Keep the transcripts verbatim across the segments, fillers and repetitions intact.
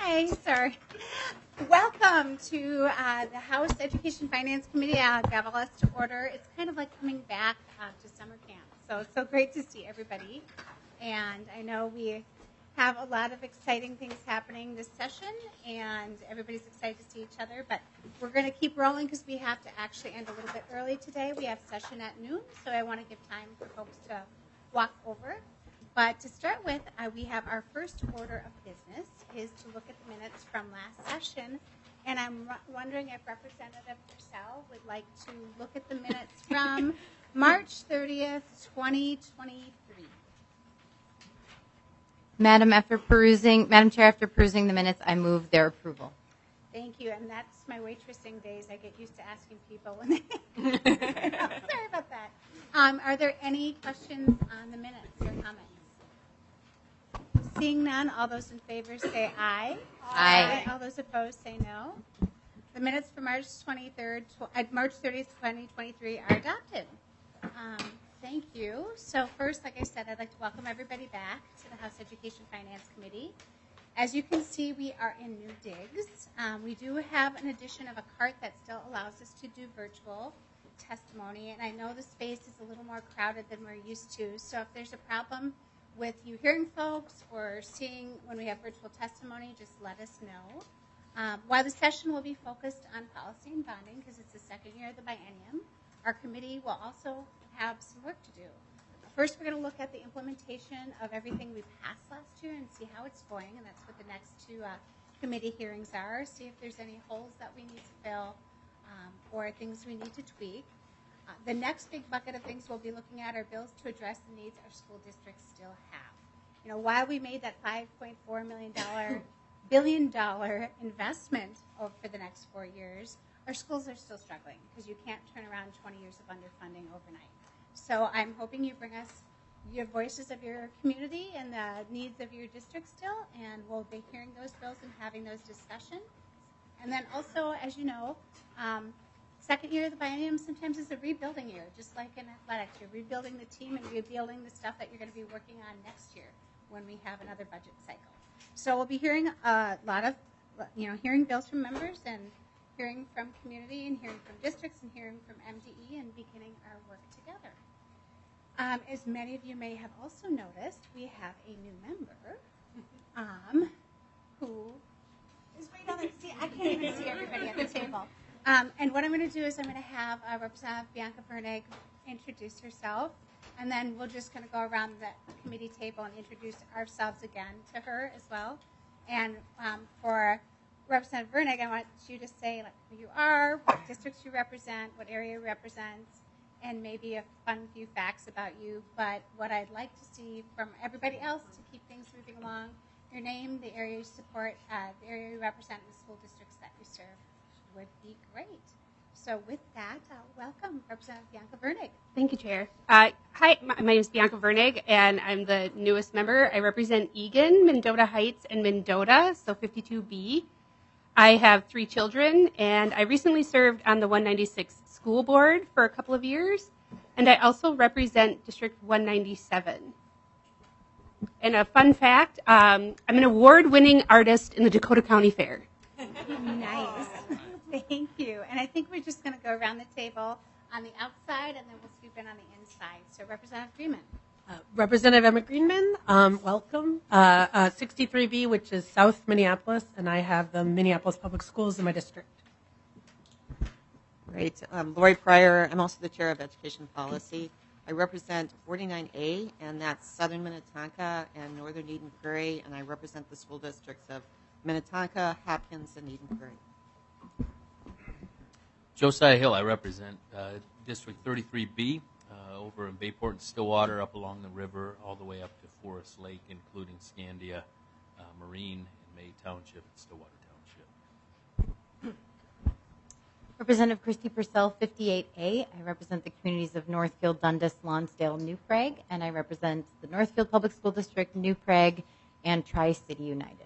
Hi, sorry. Welcome to uh, the House Education Finance Committee. I'll gavel us to order. It's kind of like coming back uh, to summer camp. So it's so great to see everybody. And I know we have a lot of exciting things happening this session, and everybody's excited to see each other. But we're going to keep rolling because we have to actually end a little bit early today. We have session at noon, so I want to give time for folks to walk over. But to start with, uh, we have our first order of business is to look at the minutes from last session. And I'm r- wondering if Representative Purcell would like to look at the minutes from March thirtieth, twenty twenty-three. Madam, after perusing, Madam Chair, after perusing the minutes, I move their approval. Thank you, and that's my waitressing days. I get used to asking people when they. Sorry about that. Um, are there any questions on the minutes or comments? Seeing none, all those in favor say aye. Aye. Aye. All those opposed say no. The minutes for March twenty-third, tw- uh, March thirtieth, twenty twenty-three are adopted. Um, thank you. So first, like I said, I'd like to welcome everybody back to the House Education Finance Committee. As you can see, we are in new digs. Um, we do have an addition of a cart that still allows us to do virtual testimony, and I know the space is a little more crowded than we're used to, so if there's a problem with you hearing folks or seeing when we have virtual testimony, just let us know. Um, while the session will be focused on policy and bonding, because it's the second year of the biennium, our committee will also have some work to do. First, we're going to look at the implementation of everything we passed last year and see how it's going, and that's what the next two uh, committee hearings are, see if there's any holes that we need to fill um, or things we need to tweak. Uh, the next big bucket of things we'll be looking at are bills to address the needs our school districts still have. You know, while we made that five point four million dollars billion dollar investment over for the next four years, our schools are still struggling because you can't turn around twenty years of underfunding overnight. So I'm hoping you bring us your voices of your community and the needs of your district still, and we'll be hearing those bills and having those discussions. And then also, as you know, um, second year of the biennium sometimes is a rebuilding year, just like in athletics. You're rebuilding the team and rebuilding the stuff that you're going to be working on next year when we have another budget cycle. So we'll be hearing a lot of, you know, hearing bills from members and hearing from community and hearing from districts and hearing from M D E and beginning our work together. Um, as many of you may have also noticed, we have a new member um, who is right on there. See, I can't even see everybody at the table. Um, and what I'm going to do is I'm going to have uh, Representative Bianca Vernig introduce herself, and then we'll just kind of go around the committee table and introduce ourselves again to her as well. And um, for Representative Vernig, I want you to say like who you are, what districts you represent, what area you represent, and maybe a fun few facts about you. But what I'd like to see from everybody else to keep things moving along, your name, the area you support, uh, the area you represent, and the school districts that you serve would be great. So with that, uh, welcome Representative Bianca Vernig. Thank you, Chair. Uh, hi, my, my name is Bianca Vernig, and I'm the newest member. I represent Eagan, Mendota Heights, and Mendota, so fifty-two B. I have three children, and I recently served on the one ninety-six school board for a couple of years, and I also represent District one ninety-seven. And a fun fact, um, I'm an award-winning artist in the Dakota County Fair. Nice. Thank you. And I think we're just going to go around the table on the outside, and then we'll swoop in on the inside. So Representative Greenman. Uh, Representative Emma Greenman, um, welcome. Uh, uh, sixty-three B, which is South Minneapolis, and I have the Minneapolis Public Schools in my district. Great. Um, Lori Pryor, I'm also the chair of Education Policy. I represent forty-nine A, and that's Southern Minnetonka and Northern Eden Prairie, and I represent the school districts of Minnetonka, Hopkins, and Eden Prairie. Josiah Hill, I represent uh, District thirty-three B uh, over in Bayport and Stillwater, up along the river, all the way up to Forest Lake, including Scandia, uh, Marine, and May Township, and Stillwater Township. Representative Christy Purcell, fifty-eight A. I represent the communities of Northfield, Dundas, Lonsdale, New Prague, and I represent the Northfield Public School District, New Prague, and Tri-City United.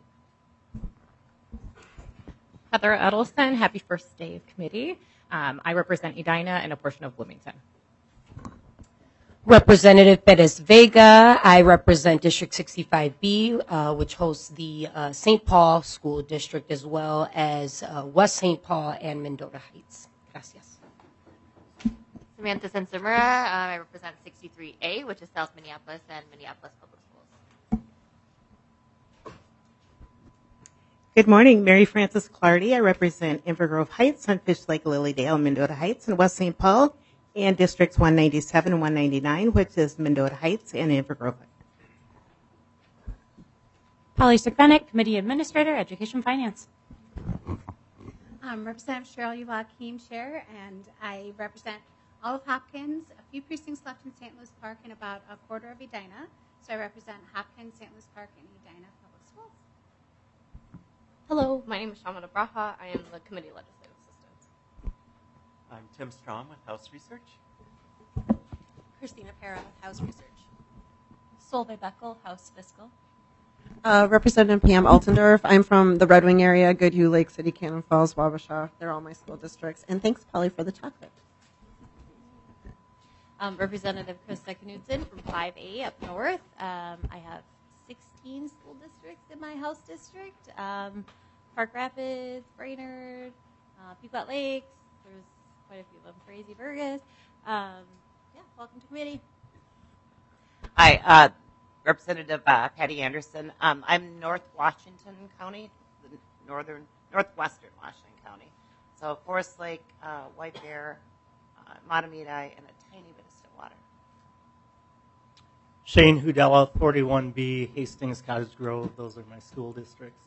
Heather Edelson, happy first day of committee. Um, I represent Edina and a portion of Bloomington. Representative Perez Vega. I represent District sixty-five B, uh, which hosts the uh, Saint Paul School District as well as uh, West Saint Paul and Mendota Heights. Gracias. Samantha Sensumura. Uh, I represent sixty-three A, which is South Minneapolis and Minneapolis Public Schools. Good morning, Mary Frances Clardy. I represent Inver Grove Heights, Sunfish Lake, Lilydale, Mendota Heights, and West Saint Paul, and Districts one ninety-seven and one ninety-nine, which is Mendota Heights and Inver Grove. Polly Sukvenick, Committee Administrator, Education Finance. Um, Representative Cheryl Uwal-Keem, Chair, and I represent all of Hopkins, a few precincts left in Saint Louis Park, and about a quarter of Edina. So I represent Hopkins, Saint Louis Park, and Edina Public Schools. Hello, my name is Shamana Braha. I am the Committee Legislative Assistant. I'm Tim Strom with House Research. Christina Para with House Research. Solveig Beckel, House Fiscal. Uh, Representative Pam Altendorf. I'm from the Red Wing area, Goodhue, Lake City, Cannon Falls, Wabasha. They're all my school districts. And thanks, Polly, for the chocolate. Um, Representative Krista Knudsen from five A up north. Um, I have sixteen school districts in my House district. Um, Park Rapids, Brainerd, uh, Pequot Lakes. There's quite a few of them. Crazy Burgess. Um, yeah, welcome to committee. Hi, uh, Representative uh, Patty Anderson. Um, I'm North Washington County, the northern, northwestern Washington County. So Forest Lake, uh, White Bear, uh, Matamidi, and a tiny bit of Stillwater. Shane Hudella, forty-one B, Hastings, Cottage Grove. Those are my school districts.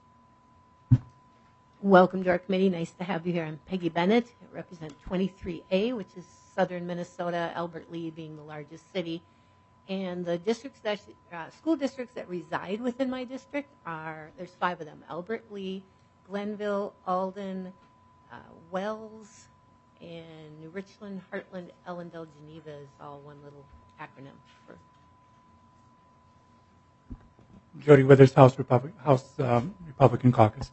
Welcome to our committee. Nice to have you here. I'm Peggy Bennett. I represent twenty-three A, which is southern Minnesota, Albert Lea being the largest city. And the districts that, uh, school districts that reside within my district are, there's five of them: Albert Lea, Glenville, Alden, uh, Wells, and New Richland, Heartland, Ellendale, Geneva is all one little acronym for. Jody Withers, House, Republic, House um, Republican Caucus.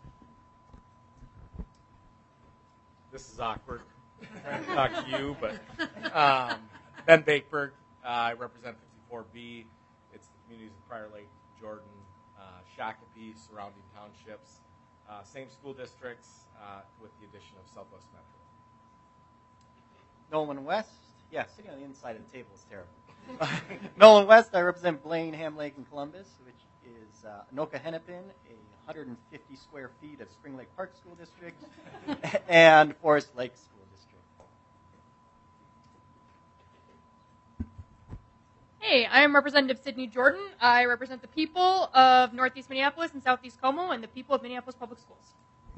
This is awkward. I'm trying to talk to you, but um, Ben Bakeberg. Uh, I represent fifty-four B. It's the communities of Prior Lake, Jordan, uh, Shakopee, surrounding townships. Uh, same school districts uh, with the addition of Southwest Metro. Nolan West. Yeah, sitting on the inside of the table is terrible. Nolan West, I represent Blaine, Ham Lake, and Columbus, which is uh, Anoka Hennepin, a one hundred fifty square feet of Spring Lake Park School District, and Forest Lake School District. Hey, I am Representative Sydney Jordan. I represent the people of Northeast Minneapolis and Southeast Como and the people of Minneapolis Public Schools.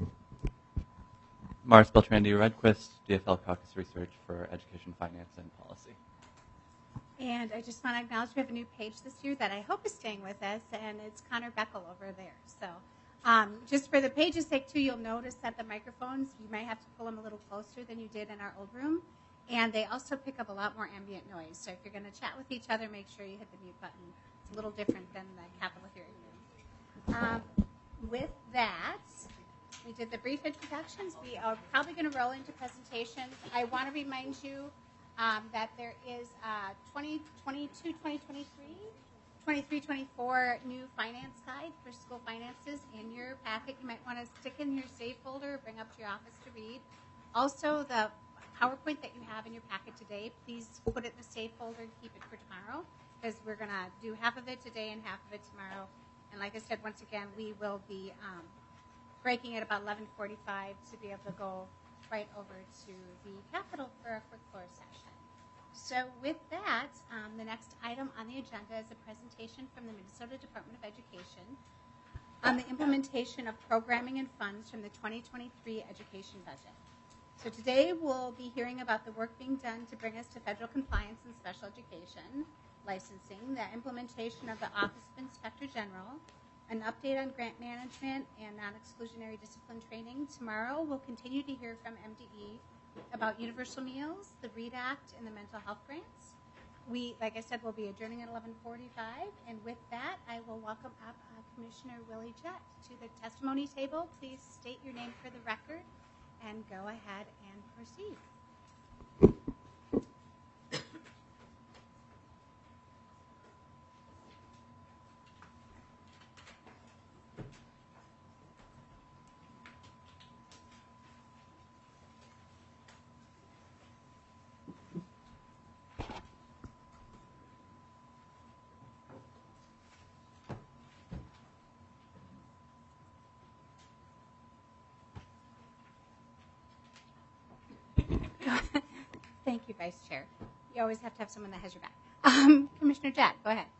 Mars Beltrandi Redquist, D F L Caucus Research for Education, Finance, and Policy. And I just want to acknowledge we have a new page this year that I hope is staying with us, and it's Connor Beckel over there. So um, just for the page's sake, too, you'll notice that the microphones, you might have to pull them a little closer than you did in our old room. And they also pick up a lot more ambient noise. So if you're going to chat with each other, make sure you hit the mute button. It's a little different than the Capitol hearing room. Um, with that, we did the brief introductions. We are probably going to roll into presentations. I want to remind you um, that there is uh, twenty twenty-two, twenty twenty-three, twenty-three, twenty-four new finance guide for school finances in your packet. You might want to stick in your save folder or bring up to your office to read. Also, the PowerPoint that you have in your packet today, please put it in the save folder and keep it for tomorrow, because we're going to do half of it today and half of it tomorrow. And like I said, once again, we will be um, breaking at about eleven forty-five to be able to go right over to the Capitol for a quick floor session. So with that, um, the next item on the agenda is a presentation from the Minnesota Department of Education on the implementation of programming and funds from the twenty twenty-three education budget. So today we'll be hearing about the work being done to bring us to federal compliance in special education, licensing, the implementation of the Office of Inspector General, an update on grant management and non-exclusionary discipline training. Tomorrow we'll continue to hear from M D E about universal meals, the READ Act, and the mental health grants. We, like I said, will be adjourning at eleven forty-five, and with that, I will welcome up uh, Commissioner Willie Jett to the testimony table. Please state your name for the record and go ahead and proceed. Thank you, Vice Chair. You always have to have someone that has your back. Um, Commissioner Jett, go ahead.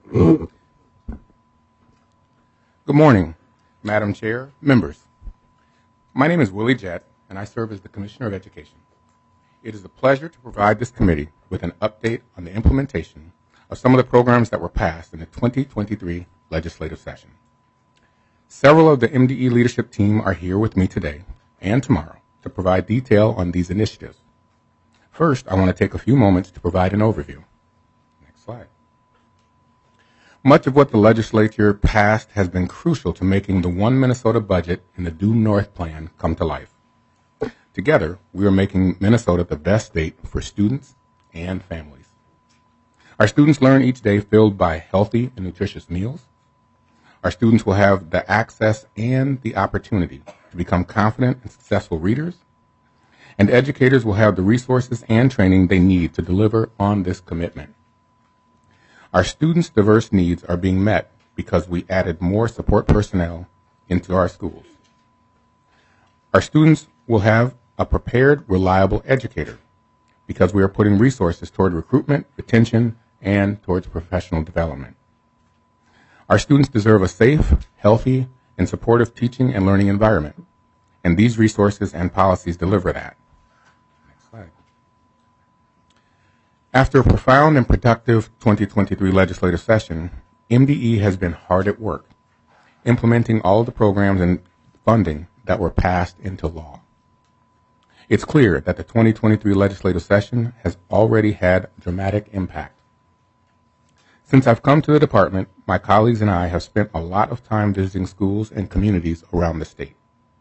Good morning, Madam Chair, members. My name is Willie Jett, and I serve as the Commissioner of Education. It is a pleasure to provide this committee with an update on the implementation of some of the programs that were passed in the twenty twenty-three legislative session. Several of the M D E leadership team are here with me today and tomorrow to provide detail on these initiatives. First, I want to take a few moments to provide an overview. Next slide. Much of what the legislature passed has been crucial to making the One Minnesota budget and the Due North plan come to life. Together, we are making Minnesota the best state for students and families. Our students learn each day filled by healthy and nutritious meals. Our students will have the access and the opportunity to become confident and successful readers. And educators will have the resources and training they need to deliver on this commitment. Our students' diverse needs are being met because we added more support personnel into our schools. Our students will have a prepared, reliable educator because we are putting resources toward recruitment, retention, and towards professional development. Our students deserve a safe, healthy, and supportive teaching and learning environment, and these resources and policies deliver that. Next slide. After a profound and productive twenty twenty-three legislative session, M D E has been hard at work, implementing all of the programs and funding that were passed into law. It's clear that the twenty twenty-three legislative session has already had dramatic impact. Since I've come to the department, my colleagues and I have spent a lot of time visiting schools and communities around the state.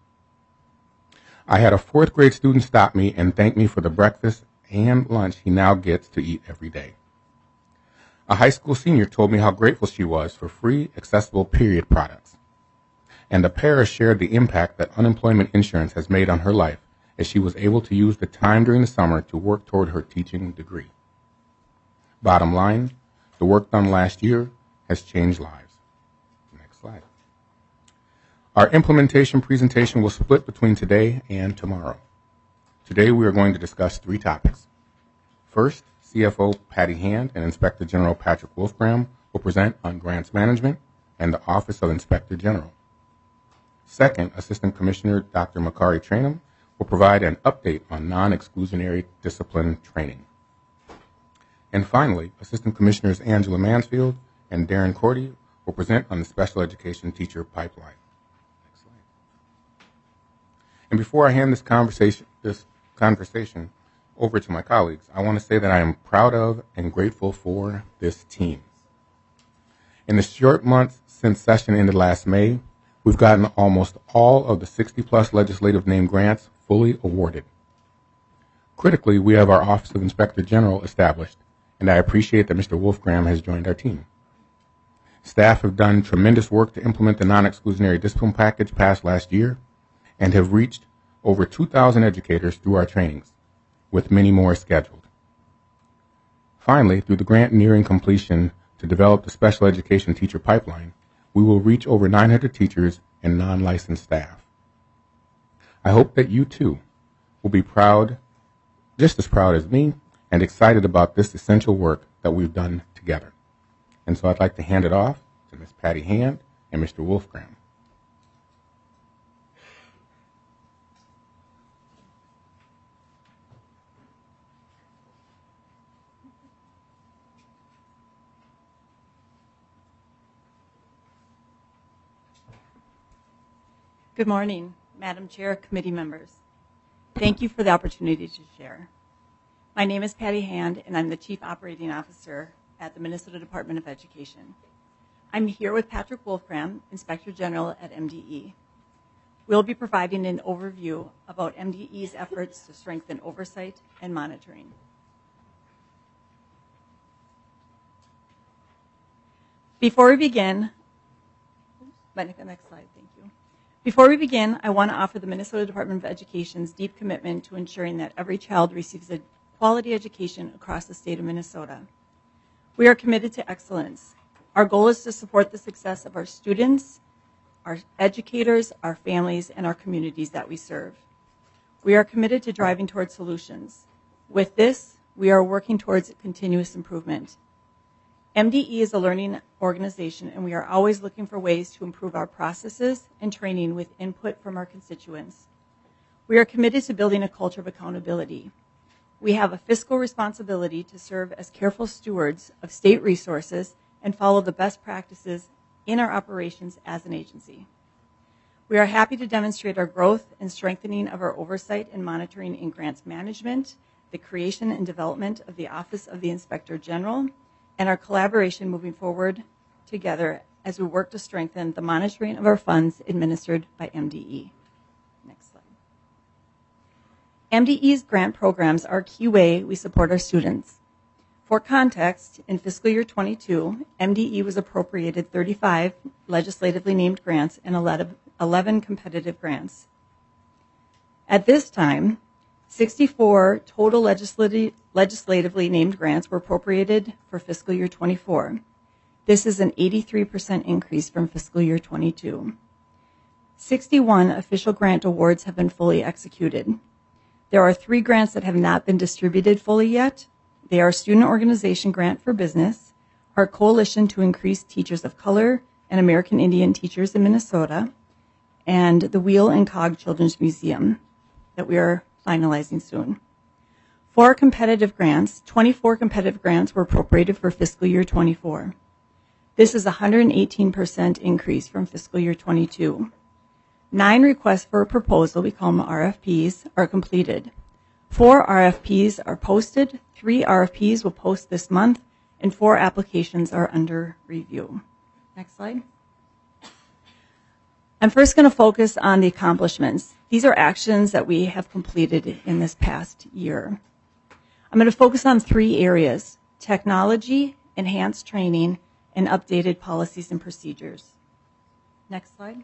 I had a fourth grade student stop me and thank me for the breakfast and lunch he now gets to eat every day. A high school senior told me how grateful she was for free, accessible period products. And a parent shared the impact that unemployment insurance has made on her life as she was able to use the time during the summer to work toward her teaching degree. Bottom line, the work done last year has changed lives. Next slide. Our implementation presentation will split between today and tomorrow. Today we are going to discuss three topics. First, C F O Patty Hand and Inspector General Patrick Wolfgram will present on grants management and the Office of Inspector General. Second, Assistant Commissioner Doctor Makari Trainum will provide an update on non-exclusionary discipline training. And finally, Assistant Commissioners Angela Mansfield and Darren Cordy will present on the special education teacher pipeline. Next slide. And before I hand this conversation, this conversation over to my colleagues, I want to say that I am proud of and grateful for this team. In the short months since session ended last May, we've gotten almost all of the sixty plus legislative named grants fully awarded. Critically, we have our Office of Inspector General established, and I appreciate that Mister Wolfgram has joined our team. Staff have done tremendous work to implement the non-exclusionary discipline package passed last year and have reached over two thousand educators through our trainings, with many more scheduled. Finally, through the grant nearing completion to develop the special education teacher pipeline, we will reach over nine hundred teachers and non-licensed staff. I hope that you too will be proud, just as proud as me, and excited about this essential work that we've done together. And so I'd like to hand it off to Miz Patty Hand and Mister Wolfgram. Good morning, Madam Chair, committee members. Thank you for the opportunity to share. My name is Patty Hand, and I'm the Chief Operating Officer at the Minnesota Department of Education. I'm here with Patrick Wolfgram, Inspector General at M D E. We'll be providing an overview about M D E's efforts to strengthen oversight and monitoring. Before we begin, next slide, thank you. Before we begin, I want to offer the Minnesota Department of Education's deep commitment to ensuring that every child receives a quality education across the state of Minnesota. We are committed to excellence. Our goal is to support the success of our students, our educators, our families, and our communities that we serve. We are committed to driving towards solutions. With this, we are working towards continuous improvement. M D E is a learning organization, and we are always looking for ways to improve our processes and training with input from our constituents. We are committed to building a culture of accountability. We have a fiscal responsibility to serve as careful stewards of state resources and follow the best practices in our operations as an agency. We are happy to demonstrate our growth and strengthening of our oversight and monitoring in grants management, the creation and development of the Office of the Inspector General, and our collaboration moving forward together as we work to strengthen the monitoring of our funds administered by M D E. Next slide. M D E's grant programs are a key way we support our students. For context, in fiscal year twenty-two, M D E was appropriated thirty-five legislatively named grants and eleven competitive grants. At this time, sixty-four total legislati- legislatively named grants were appropriated for fiscal year twenty-four. This is an eighty-three percent increase from fiscal year twenty-two. sixty-one official grant awards have been fully executed. There are three grants that have not been distributed fully yet. They are Student Organization Grant for Business, our Coalition to Increase Teachers of Color and American Indian Teachers in Minnesota, and the Wheel and Cog Children's Museum that we are finalizing soon. For competitive grants, twenty-four competitive grants were appropriated for fiscal year twenty-four. This is a one hundred eighteen percent increase from fiscal year twenty-two. Nine requests for a proposal, we call them R F Ps, are completed. Four R F Ps are posted, three R F Ps will post this month, and four applications are under review. Next slide. I'm first going to focus on the accomplishments. These are actions that we have completed in this past year. I'm going to focus on three areas: technology, enhanced training, and updated policies and procedures. Next slide.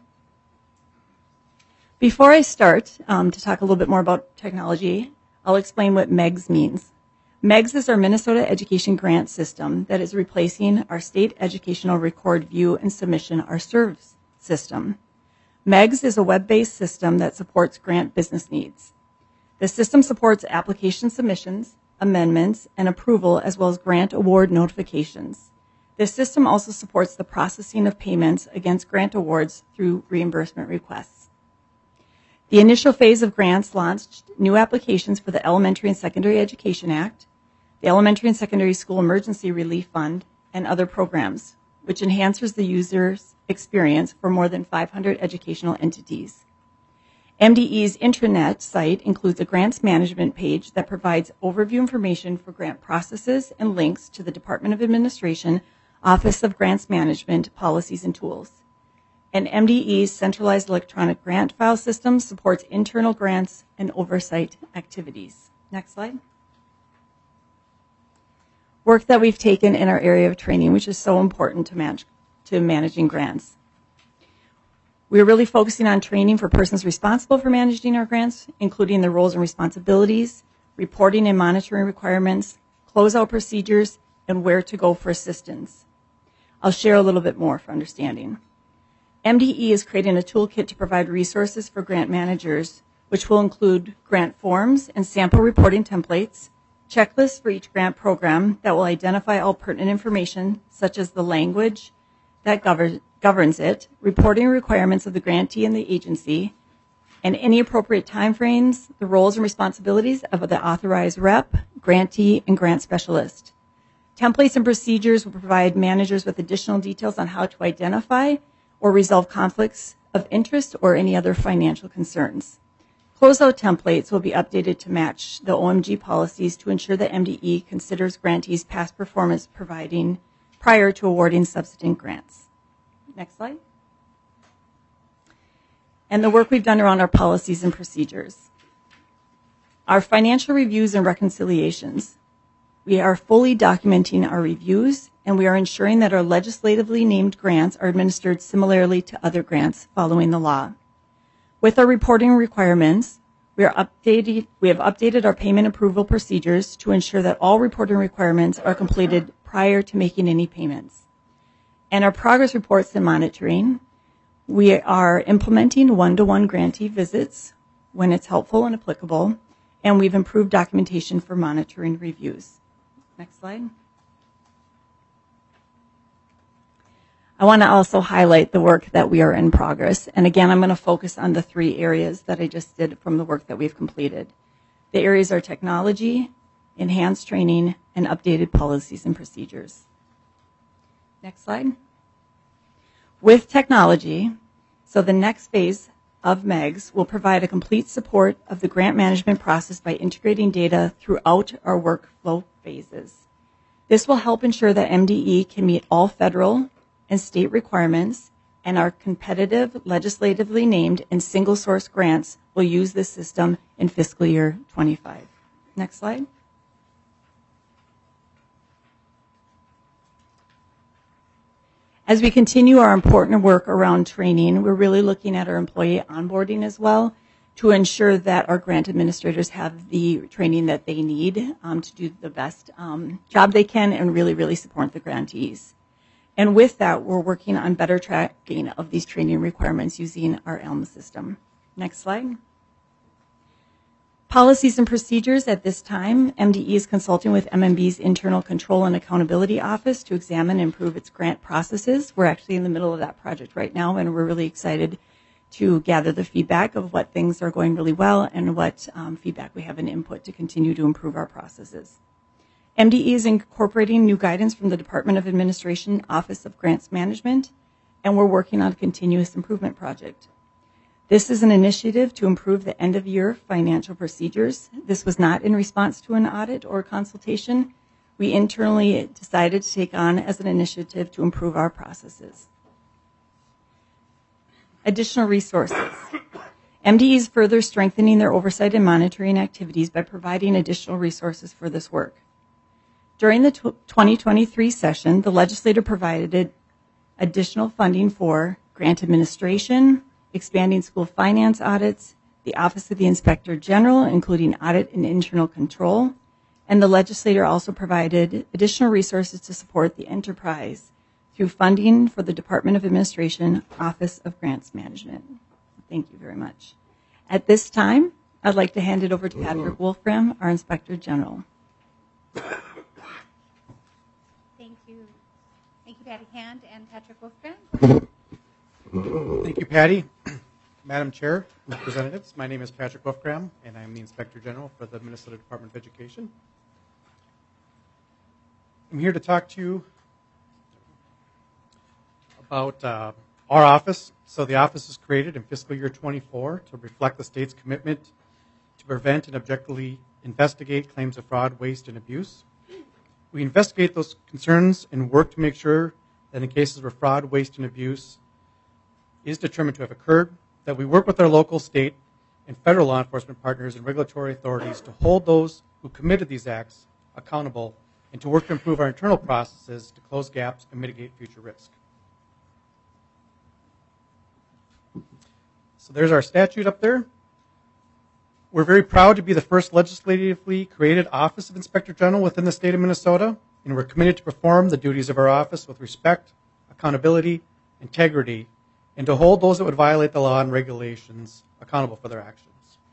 Before I start um, to talk a little bit more about technology, I'll explain what MEGS means. MEGS is our Minnesota Education Grant System that is replacing our State Educational Record View and Submission, our SERVS system. MEGS is a web-based system that supports grant business needs. The system supports application submissions, amendments, and approval, as well as grant award notifications. This system also supports the processing of payments against grant awards through reimbursement requests. The initial phase of grants launched new applications for the Elementary and Secondary Education Act, the Elementary and Secondary School Emergency Relief Fund, and other programs, which enhances the user's experience for more than five hundred educational entities. M D E's intranet site includes a grants management page that provides overview information for grant processes and links to the Department of Administration, Office of Grants Management, policies, and tools. And M D E's centralized electronic grant file system supports internal grants and oversight activities. Next slide. Work that we've taken in our area of training, which is so important to, manage, to managing grants. We're really focusing on training for persons responsible for managing our grants, including the roles and responsibilities, reporting and monitoring requirements, closeout procedures, and where to go for assistance. I'll share a little bit more for understanding. M D E is creating a toolkit to provide resources for grant managers, which will include grant forms and sample reporting templates, checklists for each grant program that will identify all pertinent information, such as the language that govern, governs it, reporting requirements of the grantee and the agency, and any appropriate timeframes, the roles and responsibilities of the authorized rep, grantee, and grant specialist. Templates and procedures will provide managers with additional details on how to identify or resolve conflicts of interest or any other financial concerns. Closeout templates will be updated to match the O M G policies to ensure that M D E considers grantees' past performance providing prior to awarding subsequent grants. Next slide. And the work we've done around our policies and procedures. Our financial reviews and reconciliations. We are fully documenting our reviews, and we are ensuring that our legislatively named grants are administered similarly to other grants following the law. With our reporting requirements, we, are updated, we have updated our payment approval procedures to ensure that all reporting requirements are completed prior to making any payments. And our progress reports and monitoring, we are implementing one-to-one grantee visits when it's helpful and applicable, and we've improved documentation for monitoring reviews. Next slide. I want to also highlight the work that we are in progress. And again, I'm going to focus on the three areas that I just did from the work that we've completed. The areas are technology, enhanced training, and updated policies and procedures. Next slide. With technology, so the next phase of MEGS will provide a complete support of the grant management process by integrating data throughout our workflow phases. This will help ensure that M D E can meet all federal and state requirements, and our competitive, legislatively named, and single source grants will use this system in fiscal year twenty-five. Next slide. As we continue our important work around training, we're really looking at our employee onboarding as well to ensure that our grant administrators have the training that they need um, to do the best um, job they can and really, really support the grantees. And with that, we're working on better tracking of these training requirements using our E L M system. Next slide. Policies and procedures at this time, M D E is consulting with M M B's Internal Control and Accountability Office to examine and improve its grant processes. We're actually in the middle of that project right now, and we're really excited to gather the feedback of what things are going really well and what um, feedback we have and input to continue to improve our processes. M D E is incorporating new guidance from the Department of Administration Office of Grants Management, and we're working on a continuous improvement project. This is an initiative to improve the end-of-year financial procedures. This was not in response to an audit or consultation. We internally decided to take on as an initiative to improve our processes. Additional resources. M D E is further strengthening their oversight and monitoring activities by providing additional resources for this work. During the twenty twenty-three session, the legislature provided additional funding for grant administration, expanding school finance audits, the Office of the Inspector General, including audit and internal control, and the legislature also provided additional resources to support the enterprise through funding for the Department of Administration Office of Grants Management. Thank you very much. At this time, I'd like to hand it over to Patrick Wolfram, our Inspector General. Thank you. Thank you, Patty Hand and Patrick Wolfram. Thank you, Patty. Madam Chair, Representatives, my name is Patrick Wolfram, and I'm the Inspector General for the Minnesota Department of Education. I'm here to talk to you about uh, our office. So the office was created in fiscal year twenty-four to reflect the state's commitment to prevent and objectively investigate claims of fraud, waste, and abuse. We investigate those concerns and work to make sure that in cases where fraud, waste, and abuse is determined to have occurred, that we work with our local, state, and federal law enforcement partners and regulatory authorities to hold those who committed these acts accountable and to work to improve our internal processes to close gaps and mitigate future risk. So there's our statute up there. We're very proud to be the first legislatively created Office of Inspector General within the state of Minnesota, and we're committed to perform the duties of our office with respect, accountability, integrity, and to hold those that would violate the law and regulations accountable for their actions.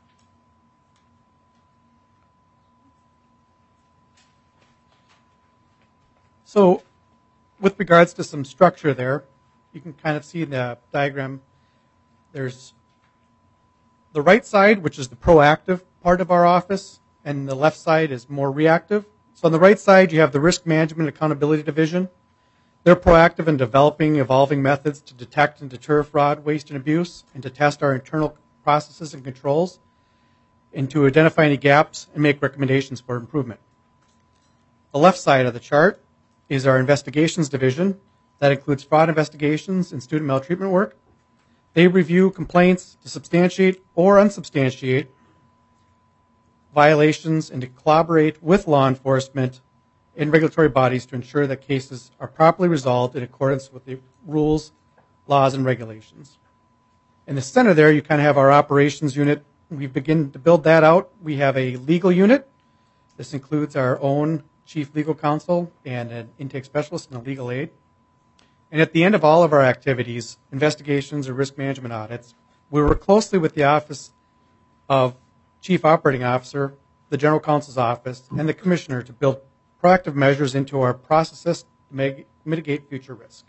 So with regards to some structure there, you can kind of see in the diagram, there's the right side, which is the proactive part of our office, and the left side is more reactive. So on the right side, you have the Risk Management Accountability Division. They're proactive in developing evolving methods to detect and deter fraud, waste, and abuse, and to test our internal processes and controls, and to identify any gaps and make recommendations for improvement. The left side of the chart is our Investigations Division. That includes fraud investigations and student maltreatment work. They review complaints to substantiate or unsubstantiate violations and to collaborate with law enforcement and regulatory bodies to ensure that cases are properly resolved in accordance with the rules, laws, and regulations. In the center there, you kind of have our operations unit. We begin to build that out. We have a legal unit. This includes our own chief legal counsel and an intake specialist and a legal aid. And at the end of all of our activities, investigations or risk management audits, we work closely with the Office of Chief Operating Officer the General Counsel's Office, and the Commissioner to build proactive measures into our processes to meg- mitigate future risk.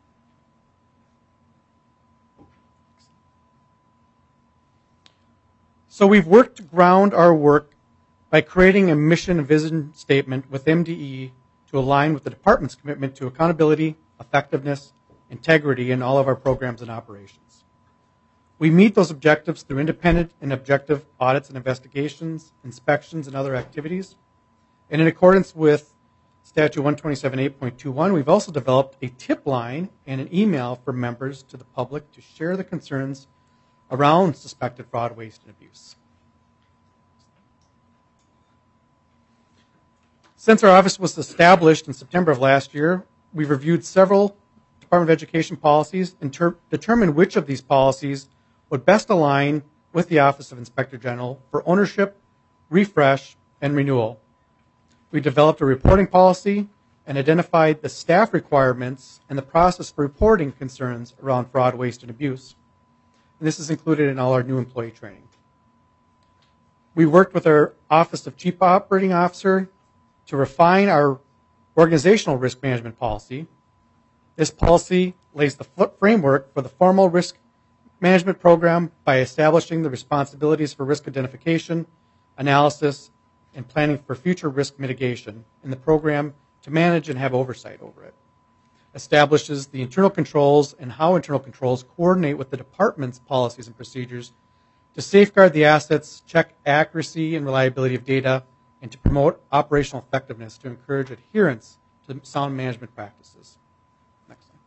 So we've worked to ground our work by creating a mission and vision statement with M D E to align with the department's commitment to accountability, effectiveness, integrity in all of our programs and operations. We meet those objectives through independent and objective audits and investigations, inspections, and other activities. And in accordance with Statute one twenty-seven eight point two one, we've also developed a tip line and an email for members to the public to share the concerns around suspected fraud, waste, and abuse. Since our office was established in September of last year, we've reviewed several Department of Education policies and ter- determined which of these policies would best align with the Office of Inspector General for ownership, refresh, and renewal. We developed a reporting policy and identified the staff requirements and the process for reporting concerns around fraud, waste, and abuse. And this is included in all our new employee training. We worked with our Office of Chief Operating Officer to refine our organizational risk management policy. This policy lays the framework for the formal risk management program by establishing the responsibilities for risk identification, analysis, and planning for future risk mitigation in the program to manage and have oversight over it. Establishes the internal controls and how internal controls coordinate with the department's policies and procedures to safeguard the assets, check accuracy and reliability of data, and to promote operational effectiveness to encourage adherence to sound management practices. Next slide.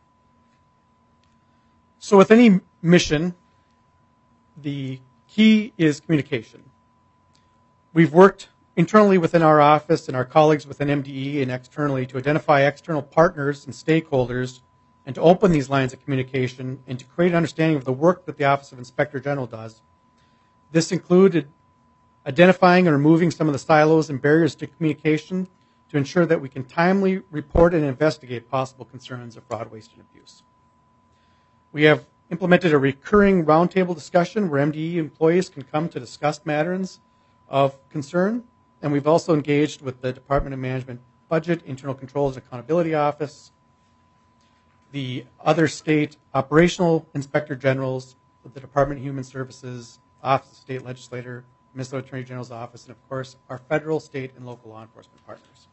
So with any mission, the key is communication. We've worked internally within our office and our colleagues within M D E and externally to identify external partners and stakeholders and to open these lines of communication and to create an understanding of the work that the Office of Inspector General does. This included identifying and removing some of the silos and barriers to communication to ensure that we can timely report and investigate possible concerns of fraud, waste, and abuse. We have implemented a recurring roundtable discussion where M D E employees can come to discuss matters of concern. And we've also engaged with the Department of Management Budget, Internal Controls and Accountability Office, the other state operational inspector generals, the Department of Human Services, Office of State Legislator, Minnesota Attorney General's Office, and of course, our federal, state, and local law enforcement partners.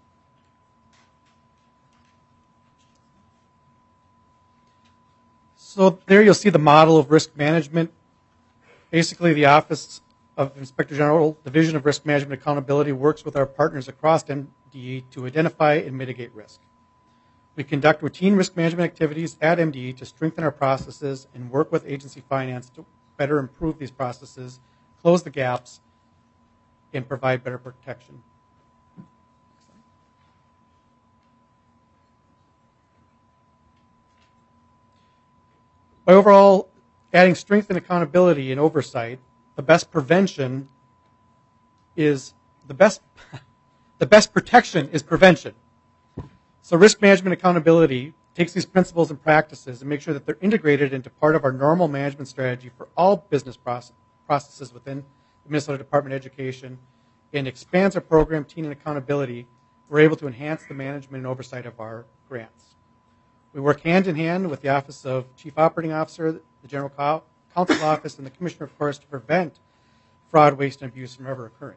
So there you'll see the model of risk management. Basically, the Office of Inspector General Division of Risk Management Accountability works with our partners across M D E to identify and mitigate risk. We conduct routine risk management activities at M D E to strengthen our processes and work with agency finance to better improve these processes, close the gaps, and provide better protection. By overall adding strength and accountability and oversight, the best prevention is the best the best protection is prevention. So risk management accountability takes these principles and practices and makes sure that they're integrated into part of our normal management strategy for all business process, processes within the Minnesota Department of Education and expands our program team and accountability. We're able to enhance the management and oversight of our grants. We work hand in hand with the Office of Chief Operating Officer, the General Counsel's Office, and the Commissioner, of course, to prevent fraud, waste, and abuse from ever occurring.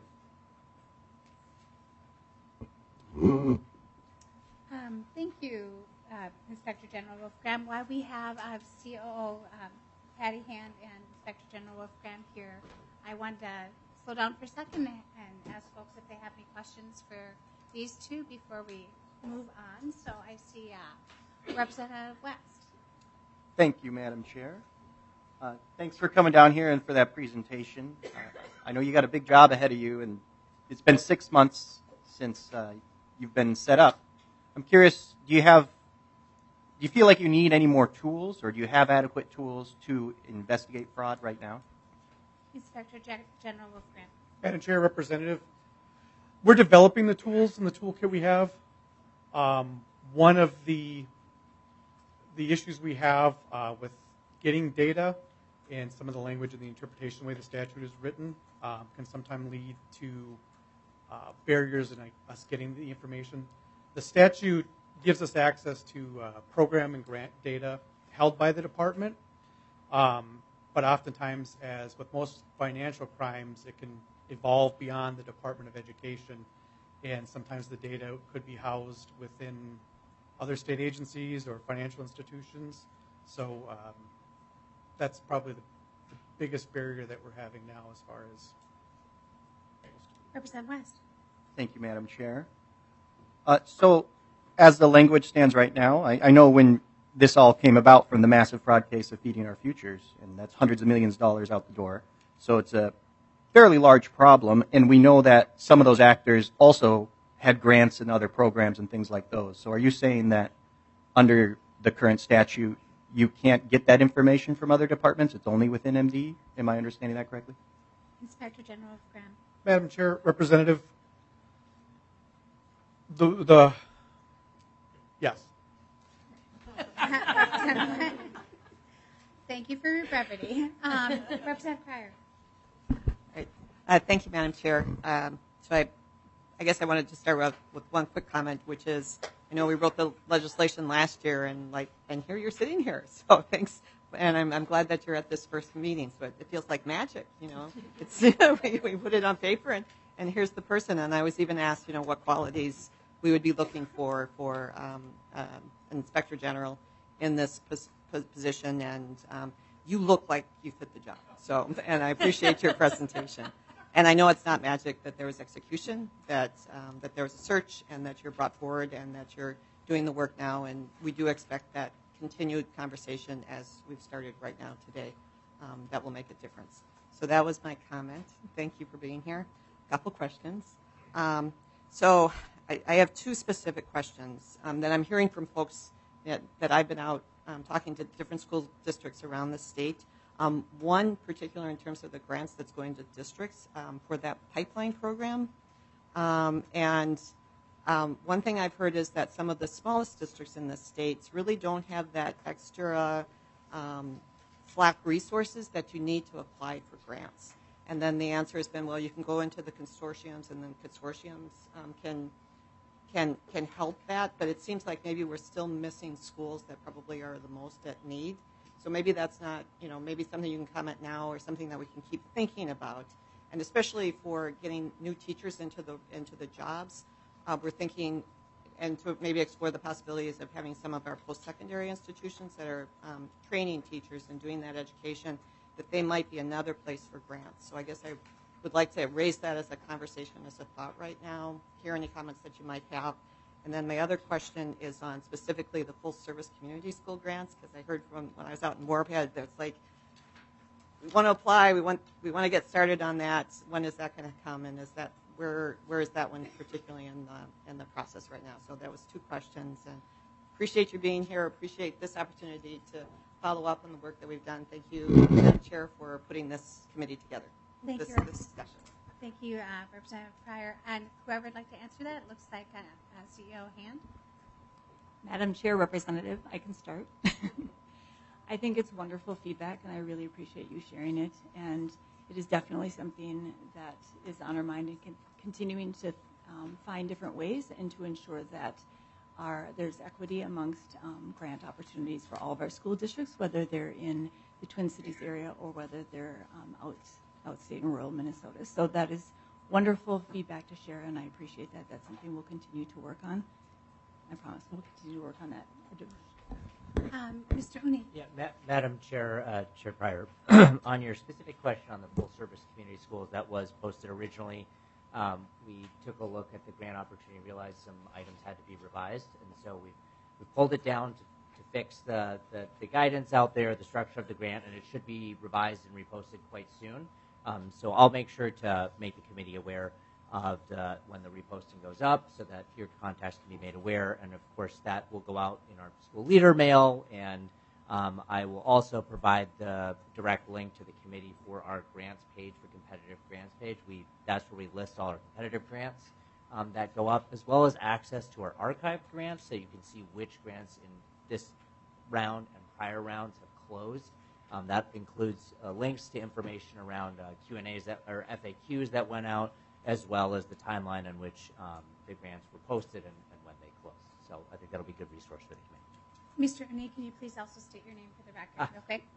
Um, thank you, uh, Inspector General Wolfgram. While we have uh, C O O um, Patty Hand and Inspector General Wolfgram here, I wanted to slow down for a second and ask folks if they have any questions for these two before we move on. So I see uh, Representative West. Thank you, Madam Chair. Uh, thanks for coming down here and for that presentation. Uh, I know you got a big job ahead of you, and it's been six months since uh, you've been set up. I'm curious, do you have, do you feel like you need any more tools, or do you have adequate tools to investigate fraud right now? Inspector General Wolfgram. Madam Chair, Representative, we're developing the tools in the toolkit we have. Um, one of the the issues we have uh, with getting data and some of the language and the interpretation, the way the statute is written, um, can sometimes lead to uh, barriers in like, us getting the information. The statute gives us access to uh, program and grant data held by the department, um, but oftentimes, as with most financial crimes, it can evolve beyond the Department of Education, and sometimes the data could be housed within other state agencies or financial institutions. So um, that's probably the, the biggest barrier that we're having now as far as. Representative West. Thank you, Madam Chair. Uh, so as the language stands right now, I, I know when this all came about from the massive fraud case of Feeding Our Futures, and that's hundreds of millions of dollars out the door. So it's a fairly large problem, and we know that some of those actors also had grants and other programs and things like those. So are you saying that under the current statute, you can't get that information from other departments? It's only within M D E? Am I understanding that correctly? Inspector General of Graham. Madam Chair, Representative, the, the yes. Thank you for your brevity. Um, Representative Pryor. Right. Uh, thank you, Madam Chair. Um, so I, I guess I wanted to start with, with one quick comment, which is, I know we wrote the legislation last year, and like, and here you're sitting here. So thanks, and I'm, I'm glad that you're at this first meeting. So it, it feels like magic, you know. It's we, we put it on paper, and, and here's the person. And I was even asked, you know, what qualities we would be looking for for um, um, Inspector General in this pos- position, and um, you look like you fit the job. So, and I appreciate your presentation. And I know it's not magic that there was execution, that um, that there was a search, and that you're brought forward, and that you're doing the work now. And we do expect that continued conversation as we've started right now today. Um, that will make a difference. So that was my comment. Thank you for being here. A couple questions. Um, so I, I have two specific questions um, that I'm hearing from folks that, that I've been out um, talking to different school districts around the state. Um, one particular in terms of the grants that's going to districts um, for that pipeline program. Um, and um, one thing I've heard is that some of the smallest districts in the states really don't have that extra um, slack resources that you need to apply for grants. And then the answer has been, well, you can go into the consortiums, and then consortiums um, can can can help that. But it seems like maybe we're still missing schools that probably are the most at need. So maybe that's not, you know, maybe something you can comment now, or something that we can keep thinking about. And especially for getting new teachers into the into the jobs, uh, we're thinking, and to maybe explore the possibilities of having some of our post-secondary institutions that are um, training teachers and doing that education, that they might be another place for grants. So I guess I would like to raise that as a conversation, as a thought right now, hear any comments that you might have. And then my other question is on specifically the full-service community school grants, because I heard from when I was out in Moorhead that it's like, we want to apply, we want we want to get started on that. When is that going to come, and is that where where is that one particularly in the in the process right now? So that was two questions, and appreciate you being here. Appreciate this opportunity to follow up on the work that we've done. Thank you, Madam Chair, for putting this committee together. Thank this, you. This discussion. Thank you, uh, Representative Pryor. And whoever would like to answer that, it looks like a, a C E O hand. Madam Chair, Representative, I can start. I think it's wonderful feedback, and I really appreciate you sharing it. And it is definitely something that is on our mind, and con- continuing to um, find different ways and to ensure that our, there's equity amongst um, grant opportunities for all of our school districts, whether they're in the Twin Cities area or whether they're um, out, outstate in rural Minnesota. So that is wonderful feedback to share, and I appreciate that. That's something we'll continue to work on. I promise we'll continue to work on that. Um, Mister Uni. Yeah, Ma- Madam Chair, uh, Chair Pryor, on your specific question on the full-service community schools that was posted originally, um, we took a look at the grant opportunity, realized some items had to be revised, and so we we pulled it down to, to fix the, the, the guidance out there, the structure of the grant, and it should be revised and reposted quite soon. Um, so I'll make sure to make the committee aware of the, when the reposting goes up, so that your contacts can be made aware, and of course that will go out in our school leader mail, and um, I will also provide the direct link to the committee for our grants page, for competitive grants page. We that's where we list all our competitive grants um, that go up, as well as access to our archived grants, so you can see which grants in this round and prior rounds have closed. Um, that includes uh, links to information around uh, Q and A's that or F A Qs that went out, as well as the timeline on which um, the grants were posted and, and when they closed. So I think that'll be a good resource for the committee. Mister O'Neill, can you please also state your name for the record, real quick?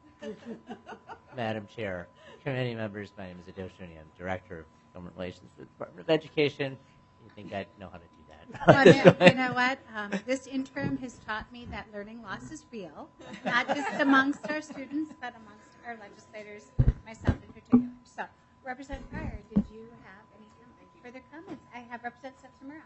Madam Chair, committee members, my name is Adosh O'Neill. I'm Director of Government Relations for the Department of Education. You think I know how to do that? Well, you, you know what? Um, this interim has taught me that learning loss is real, not just amongst our students, but amongst our legislators, myself in particular. So, Representative Pryor, did you have any further comments? I have Representative Satsumura.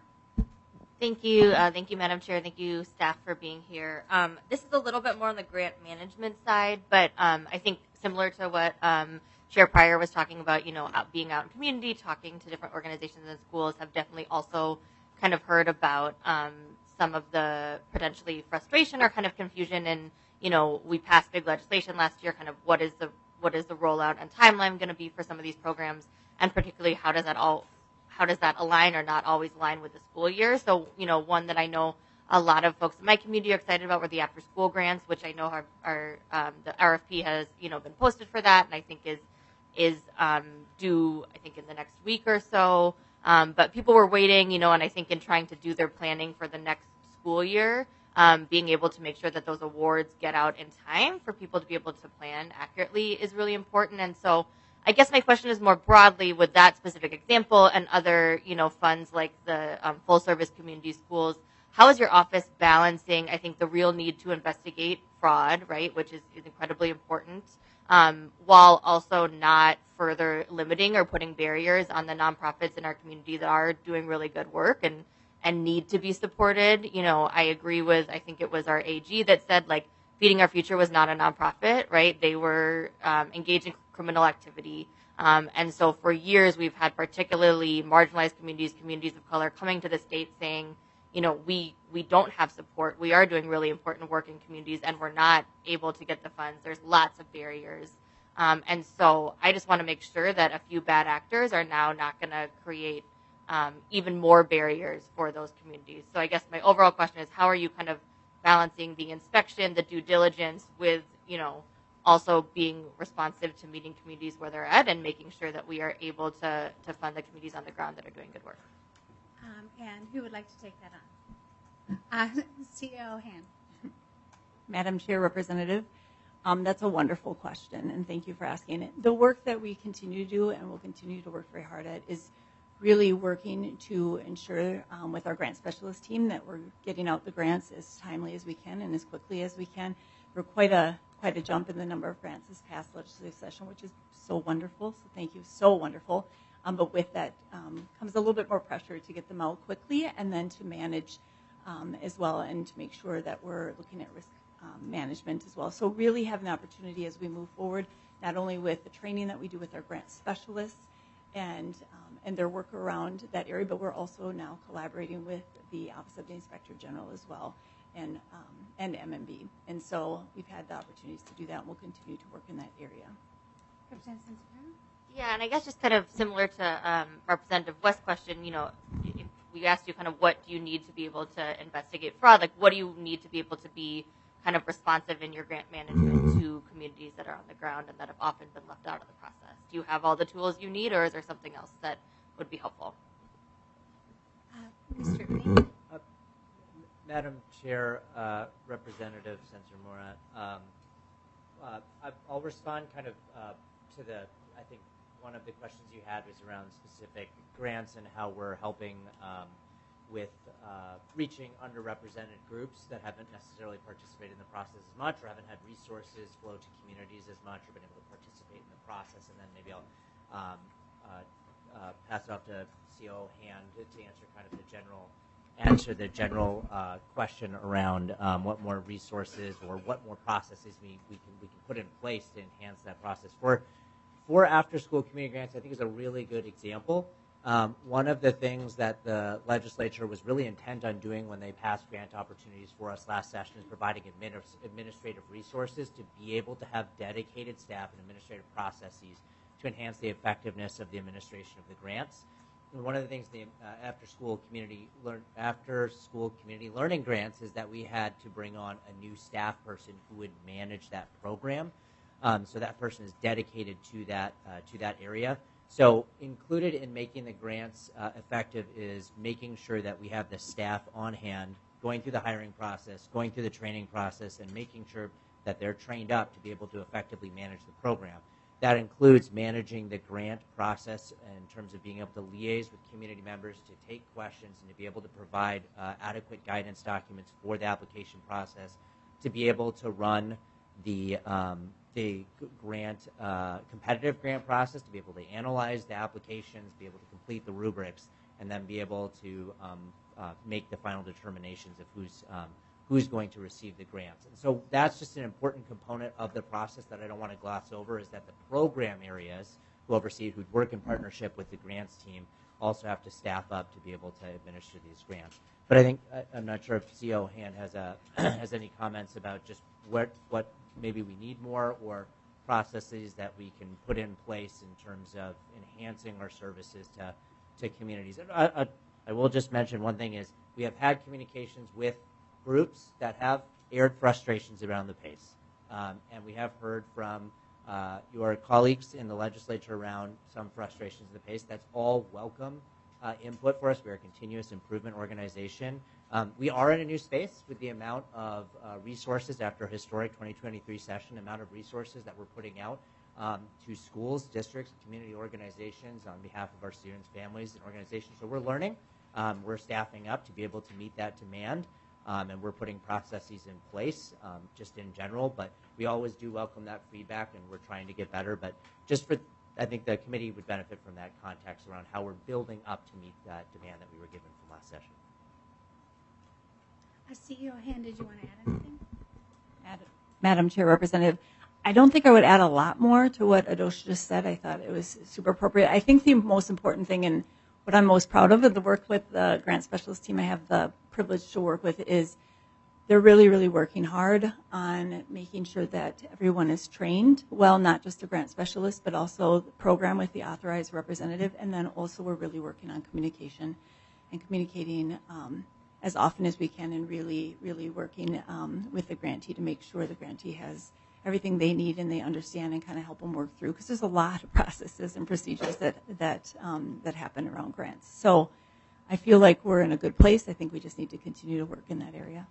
Thank you. Uh, thank you, Madam Chair. Thank you, staff, for being here. Um, this is a little bit more on the grant management side, but um, I think similar to what um, Chair Pryor was talking about, you know, out, being out in community, talking to different organizations and schools, have definitely also kind of heard about um, some of the potentially frustration or kind of confusion. And, you know, we passed big legislation last year, kind of what is the what is the rollout and timeline going to be for some of these programs, and particularly how does that all how does that align or not always align with the school year? So, you know, one that I know a lot of folks in my community are excited about were the after school grants, which I know are, are um, the R F P has, you know, been posted for that, and I think is is um, due, I think, in the next week or so. Um, but people were waiting, you know, and I think in trying to do their planning for the next school year, um, being able to make sure that those awards get out in time for people to be able to plan accurately is really important. And so I guess my question is more broadly with that specific example and other, you know, funds like the um, full service community schools. How is your office balancing, I think, the real need to investigate fraud, right, which is, is incredibly important, um, while also not further limiting or putting barriers on the nonprofits in our community that are doing really good work and, and need to be supported? You know, I agree with, I think it was our A G that said, like, Feeding Our Future was not a nonprofit, right? They were um, engaged in criminal activity. Um, and so for years, we've had particularly marginalized communities, communities of color coming to the state saying, you know, we, we don't have support. We are doing really important work in communities and we're not able to get the funds. There's lots of barriers. Um, and so I just want to make sure that a few bad actors are now not going to create um, even more barriers for those communities. So I guess my overall question is, how are you kind of balancing the inspection, the due diligence with, you know, also being responsive to meeting communities where they're at and making sure that we are able to, to fund the communities on the ground that are doing good work? Um, and who would like to take that on? Uh, C E O Hand. Madam Chair, Representative, um, that's a wonderful question, and thank you for asking it. The work that we continue to do and will continue to work very hard at is really working to ensure um, with our grant specialist team that we're getting out the grants as timely as we can and as quickly as we can. We're quite a quite a jump in the number of grants this past legislative session, which is so wonderful. So thank you, so wonderful. Um, but with that um, comes a little bit more pressure to get them out quickly and then to manage um, as well and to make sure that we're looking at risk um, management as well. So really have an opportunity as we move forward, not only with the training that we do with our grant specialists and um, and their work around that area, but we're also now collaborating with the Office of the Inspector General as well, and um, and M M B. And so we've had the opportunities to do that, and we'll continue to work in that area. Representative Sansevino? Yeah, and I guess just kind of similar to um, Representative West's question, you know, if we asked you kind of what do you need to be able to investigate fraud, like what do you need to be able to be kind of responsive in your grant management to communities that are on the ground and that have often been left out of the process? Do you have all the tools you need, or is there something else that would be helpful? Uh, Mister O'Neill? Uh, Madam Chair, uh, Representative Sansevino, um, uh, I'll respond kind of uh, to the, I think one of the questions you had was around specific grants and how we're helping um, with uh, reaching underrepresented groups that haven't necessarily participated in the process as much or haven't had resources flow to communities as much or been able to participate in the process. And then maybe I'll um, uh, uh, pass it off to C O Hand to answer kind of the general answer the general uh, question around um, what more resources or what more processes we, we can we can put in place to enhance that process. For for after school community grants, I think is a really good example. Um, one of the things that the legislature was really intent on doing when they passed grant opportunities for us last session is providing administ- administrative resources to be able to have dedicated staff and administrative processes to enhance the effectiveness of the administration of the grants. And one of the things the uh, after school community learn after school community learning grants is that we had to bring on a new staff person who would manage that program. Um, so that person is dedicated to that uh, to that area. So included in making the grants uh, effective is making sure that we have the staff on hand, going through the hiring process, going through the training process, and making sure that they're trained up to be able to effectively manage the program. That includes managing the grant process in terms of being able to liaise with community members, to take questions, and to be able to provide uh, adequate guidance documents for the application process, to be able to run the um, the grant uh, competitive grant process, to be able to analyze the applications, be able to complete the rubrics, and then be able to um, uh, make the final determinations of who's um, who's going to receive the grants. And so that's just an important component of the process that I don't want to gloss over, is that the program areas who oversee, who work in partnership with the grants team, also have to staff up to be able to administer these grants. But I think, I, I'm not sure if C O Han has a has any comments about just what, what maybe we need more, or processes that we can put in place in terms of enhancing our services to, to communities. And I, I, I will just mention one thing is, we have had communications with groups that have aired frustrations around the pace. Um, and we have heard from uh, your colleagues in the legislature around some frustrations of the pace. That's all welcome uh, input for us. We're a continuous improvement organization. Um, we are in a new space with the amount of uh, resources after a historic twenty twenty-three session, amount of resources that we're putting out um, to schools, districts, community organizations on behalf of our students, families, and organizations. So we're learning. Um, we're staffing up to be able to meet that demand. Um, and we're putting processes in place um, just in general, but we always do welcome that feedback, and we're trying to get better. But just for, I think the committee would benefit from that context around how we're building up to meet that demand that we were given from last session. Uh, C E O Han, did you want to add anything? Madam Chair, Representative, I don't think I would add a lot more to what Adosha just said. I thought it was super appropriate. I think the most important thing, and what I'm most proud of, of the work with the grant specialist team I have the privilege to work with, is they're really, really working hard on making sure that everyone is trained well, not just the grant specialist, but also the program with the authorized representative. And then also we're really working on communication and communicating um, as often as we can, and really, really working um, with the grantee to make sure the grantee has everything they need and they understand, and kind of help them work through, because there's a lot of processes and procedures that that um, that happen around grants. So I feel like we're in a good place. I think we just need to continue to work in that area.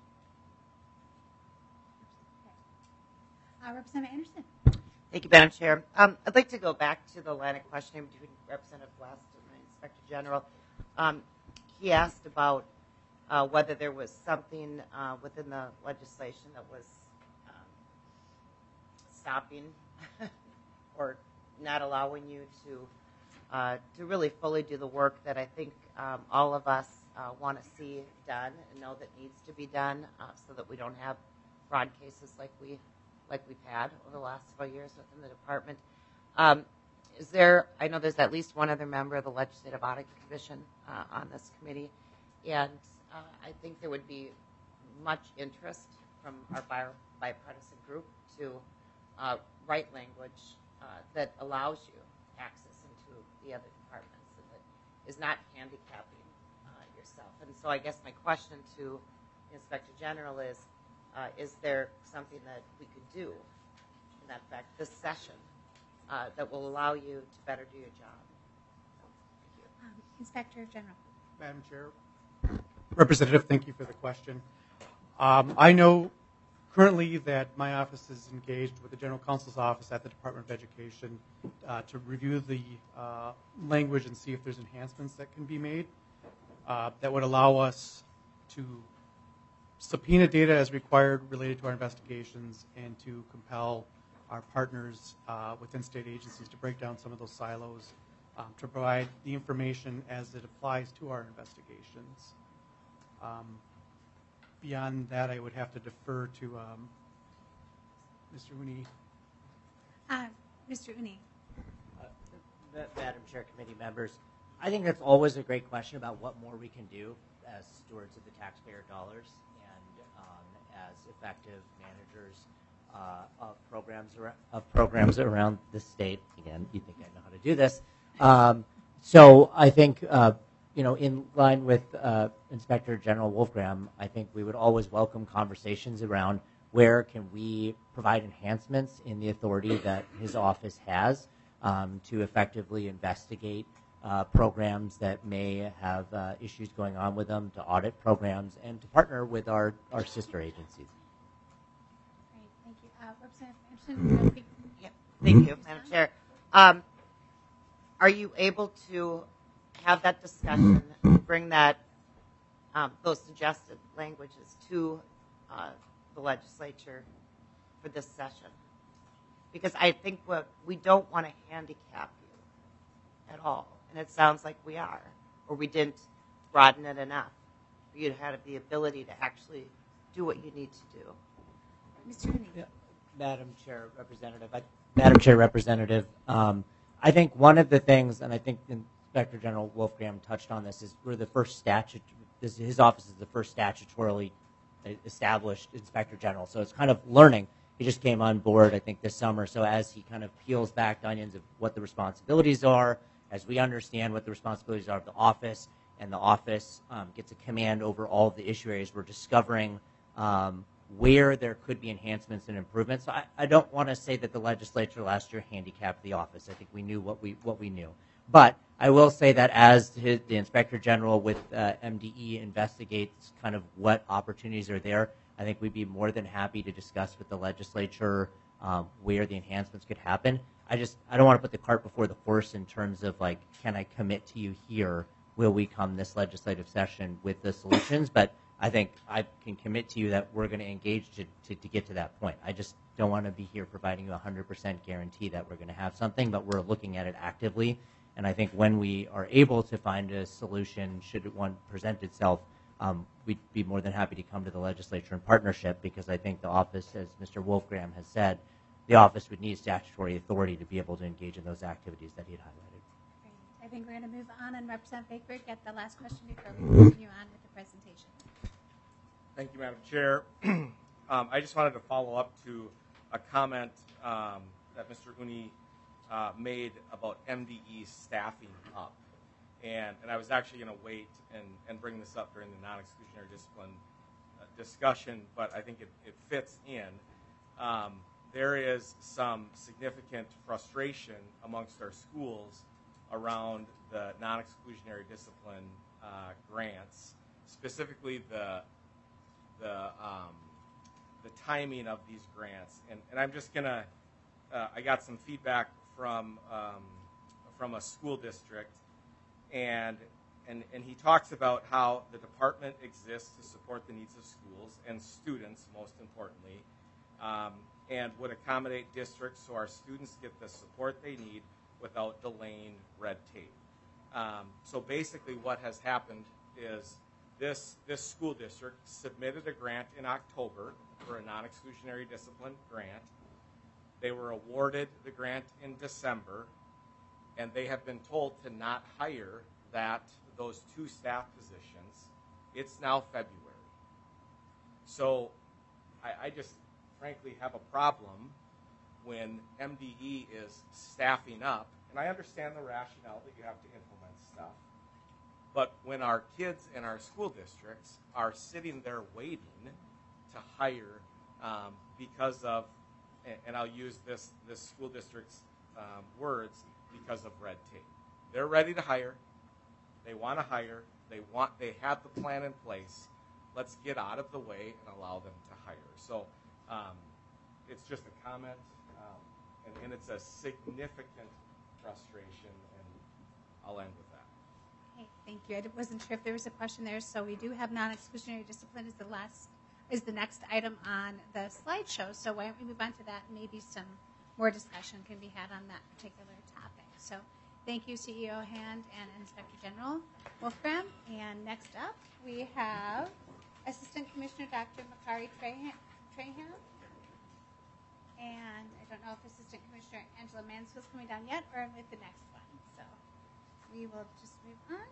Uh, Representative Anderson. Thank you, Madam Chair. Um, I'd like to go back to the line of questioning between Representative West and the Inspector General. Um, he asked about uh, whether there was something uh, within the legislation that was um, stopping or not allowing you to uh, to really fully do the work that I think um, all of us uh, want to see done and know that needs to be done, uh, so that we don't have fraud cases like we like we've had over the last several years within the department. Um, is there, I know there's at least one other member of the Legislative Audit Commission uh, on this committee, and uh, I think there would be much interest from our bi- bipartisan group to uh, write language uh, that allows you access into the other departments and that is not handicapping uh, yourself. And so I guess my question to the Inspector General is, Uh, is there something that we could do, in that fact, this session, uh, that will allow you to better do your job? So, thank you. Um, Inspector General. Madam Chair, Representative, thank you for the question. Um, I know currently that my office is engaged with the General Counsel's office at the Department of Education uh, to review the uh, language and see if there's enhancements that can be made uh, that would allow us to subpoena data as required related to our investigations, and to compel our partners uh, within state agencies to break down some of those silos, um, to provide the information as it applies to our investigations. Um, beyond that, I would have to defer to um, Mister Uni. Uh, Mister Uni. Uh, Madam Chair, committee members, I think that's always a great question about what more we can do as stewards of the taxpayer dollars, as effective managers uh, of programs ar- of programs around the state. Again, you think I know how to do this. Um, so I think, uh, you know, in line with uh, Inspector General Wolfgram, I think we would always welcome conversations around where can we provide enhancements in the authority that his office has um, to effectively investigate uh, programs that may have uh, issues going on with them, to audit programs, and to partner with our, our sister agencies. Great, thank you. Uh, Representative Anderson, Yep. Thank you, Madam Chair. Um, are you able to have that discussion, bring that um, those suggested languages to uh, the legislature for this session? Because I think what we don't want to handicap you at all, and it sounds like we are, or we didn't broaden it enough for you to have the ability to actually do what you need to do. Mister Rooney. Yeah. Madam Chair, Representative, I, Madam Chair, Representative, um, I think one of the things, and I think Inspector General Wolfgram touched on this, is we're the first statute. This, his office is the first statutorily established Inspector General, so it's kind of learning. He just came on board, I think, this summer. So as he kind of peels back the onions of what the responsibilities are, as we understand what the responsibilities are of the office, and the office um, gets a command over all of the issue areas, we're discovering um, where there could be enhancements and improvements. So I, I don't want to say that the legislature last year handicapped the office. I think we knew what we what we knew. But I will say that as his, the Inspector General with uh, M D E investigates kind of what opportunities are there, I think we'd be more than happy to discuss with the legislature um, where the enhancements could happen. I just I don't want to put the cart before the horse in terms of like, can I commit to you here? Will we come this legislative session with the solutions? But I think I can commit to you that we're going to engage to, to, to get to that point. I just don't want to be here providing you a one hundred percent guarantee that we're going to have something, but we're looking at it actively. And I think when we are able to find a solution, should one present itself, um, we'd be more than happy to come to the legislature in partnership, because I think the office, as Mister Wolfgram has said, the office would need statutory authority to be able to engage in those activities that he had highlighted. Great. I think we're going to move on and Representative Baker get the last question before we continue on with the presentation. Thank you, Madam Chair. um, I just wanted to follow up to a comment um, that Mister Uni uh, made about M D E staffing up. And, and I was actually going to wait and, and bring this up during the non-exclusionary discipline uh, discussion, but I think it, it fits in. Um, there is some significant frustration amongst our schools around the non-exclusionary discipline uh, grants, specifically the the um, the timing of these grants. And, and I'm just going to, uh, I got some feedback from um, from a school district, and, and, and he talks about how the department exists to support the needs of schools and students, most importantly, um, and would accommodate districts so our students get the support they need without delaying red tape. Um, so basically what has happened is This, this school district submitted a grant in October for a non-exclusionary discipline grant. They were awarded the grant in December, and they have been told to not hire that those two staff positions. It's now February. So I, I just frankly have a problem when M D E is staffing up, and I understand the rationale that you have to implement stuff. But when our kids in our school districts are sitting there waiting to hire um, because of, and I'll use this, this school district's um, words, because of red tape. They're ready to hire. They want to hire. They want. They have the plan in place. Let's get out of the way and allow them to hire. So um, it's just a comment, um, and, and it's a significant frustration, and I'll end with that. Okay, thank you. I wasn't sure if there was a question there, so we do have non-exclusionary discipline is the last, is the next item on the slideshow. So why don't we move on to that, and maybe some more discussion can be had on that particular topic. So thank you, C E O Hand and Inspector General Wolfram. And next up, we have Assistant Commissioner Doctor Makari Traham. And I don't know if Assistant Commissioner Angela Mansfield's coming down yet, or with the next one. So we will just move on.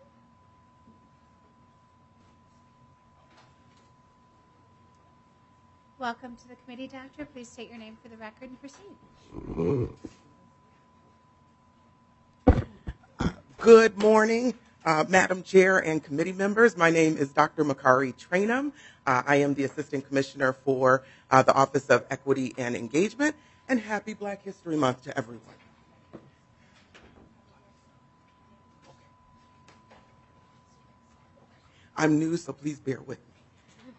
Welcome to the committee, Doctor. Please state your name for the record and proceed. Good morning. Uh, Madam Chair and committee members, my name is Doctor Makari Trainum. Uh, I am the Assistant Commissioner for uh, the Office of Equity and Engagement, and happy Black History Month to everyone. I'm new, so please bear with me.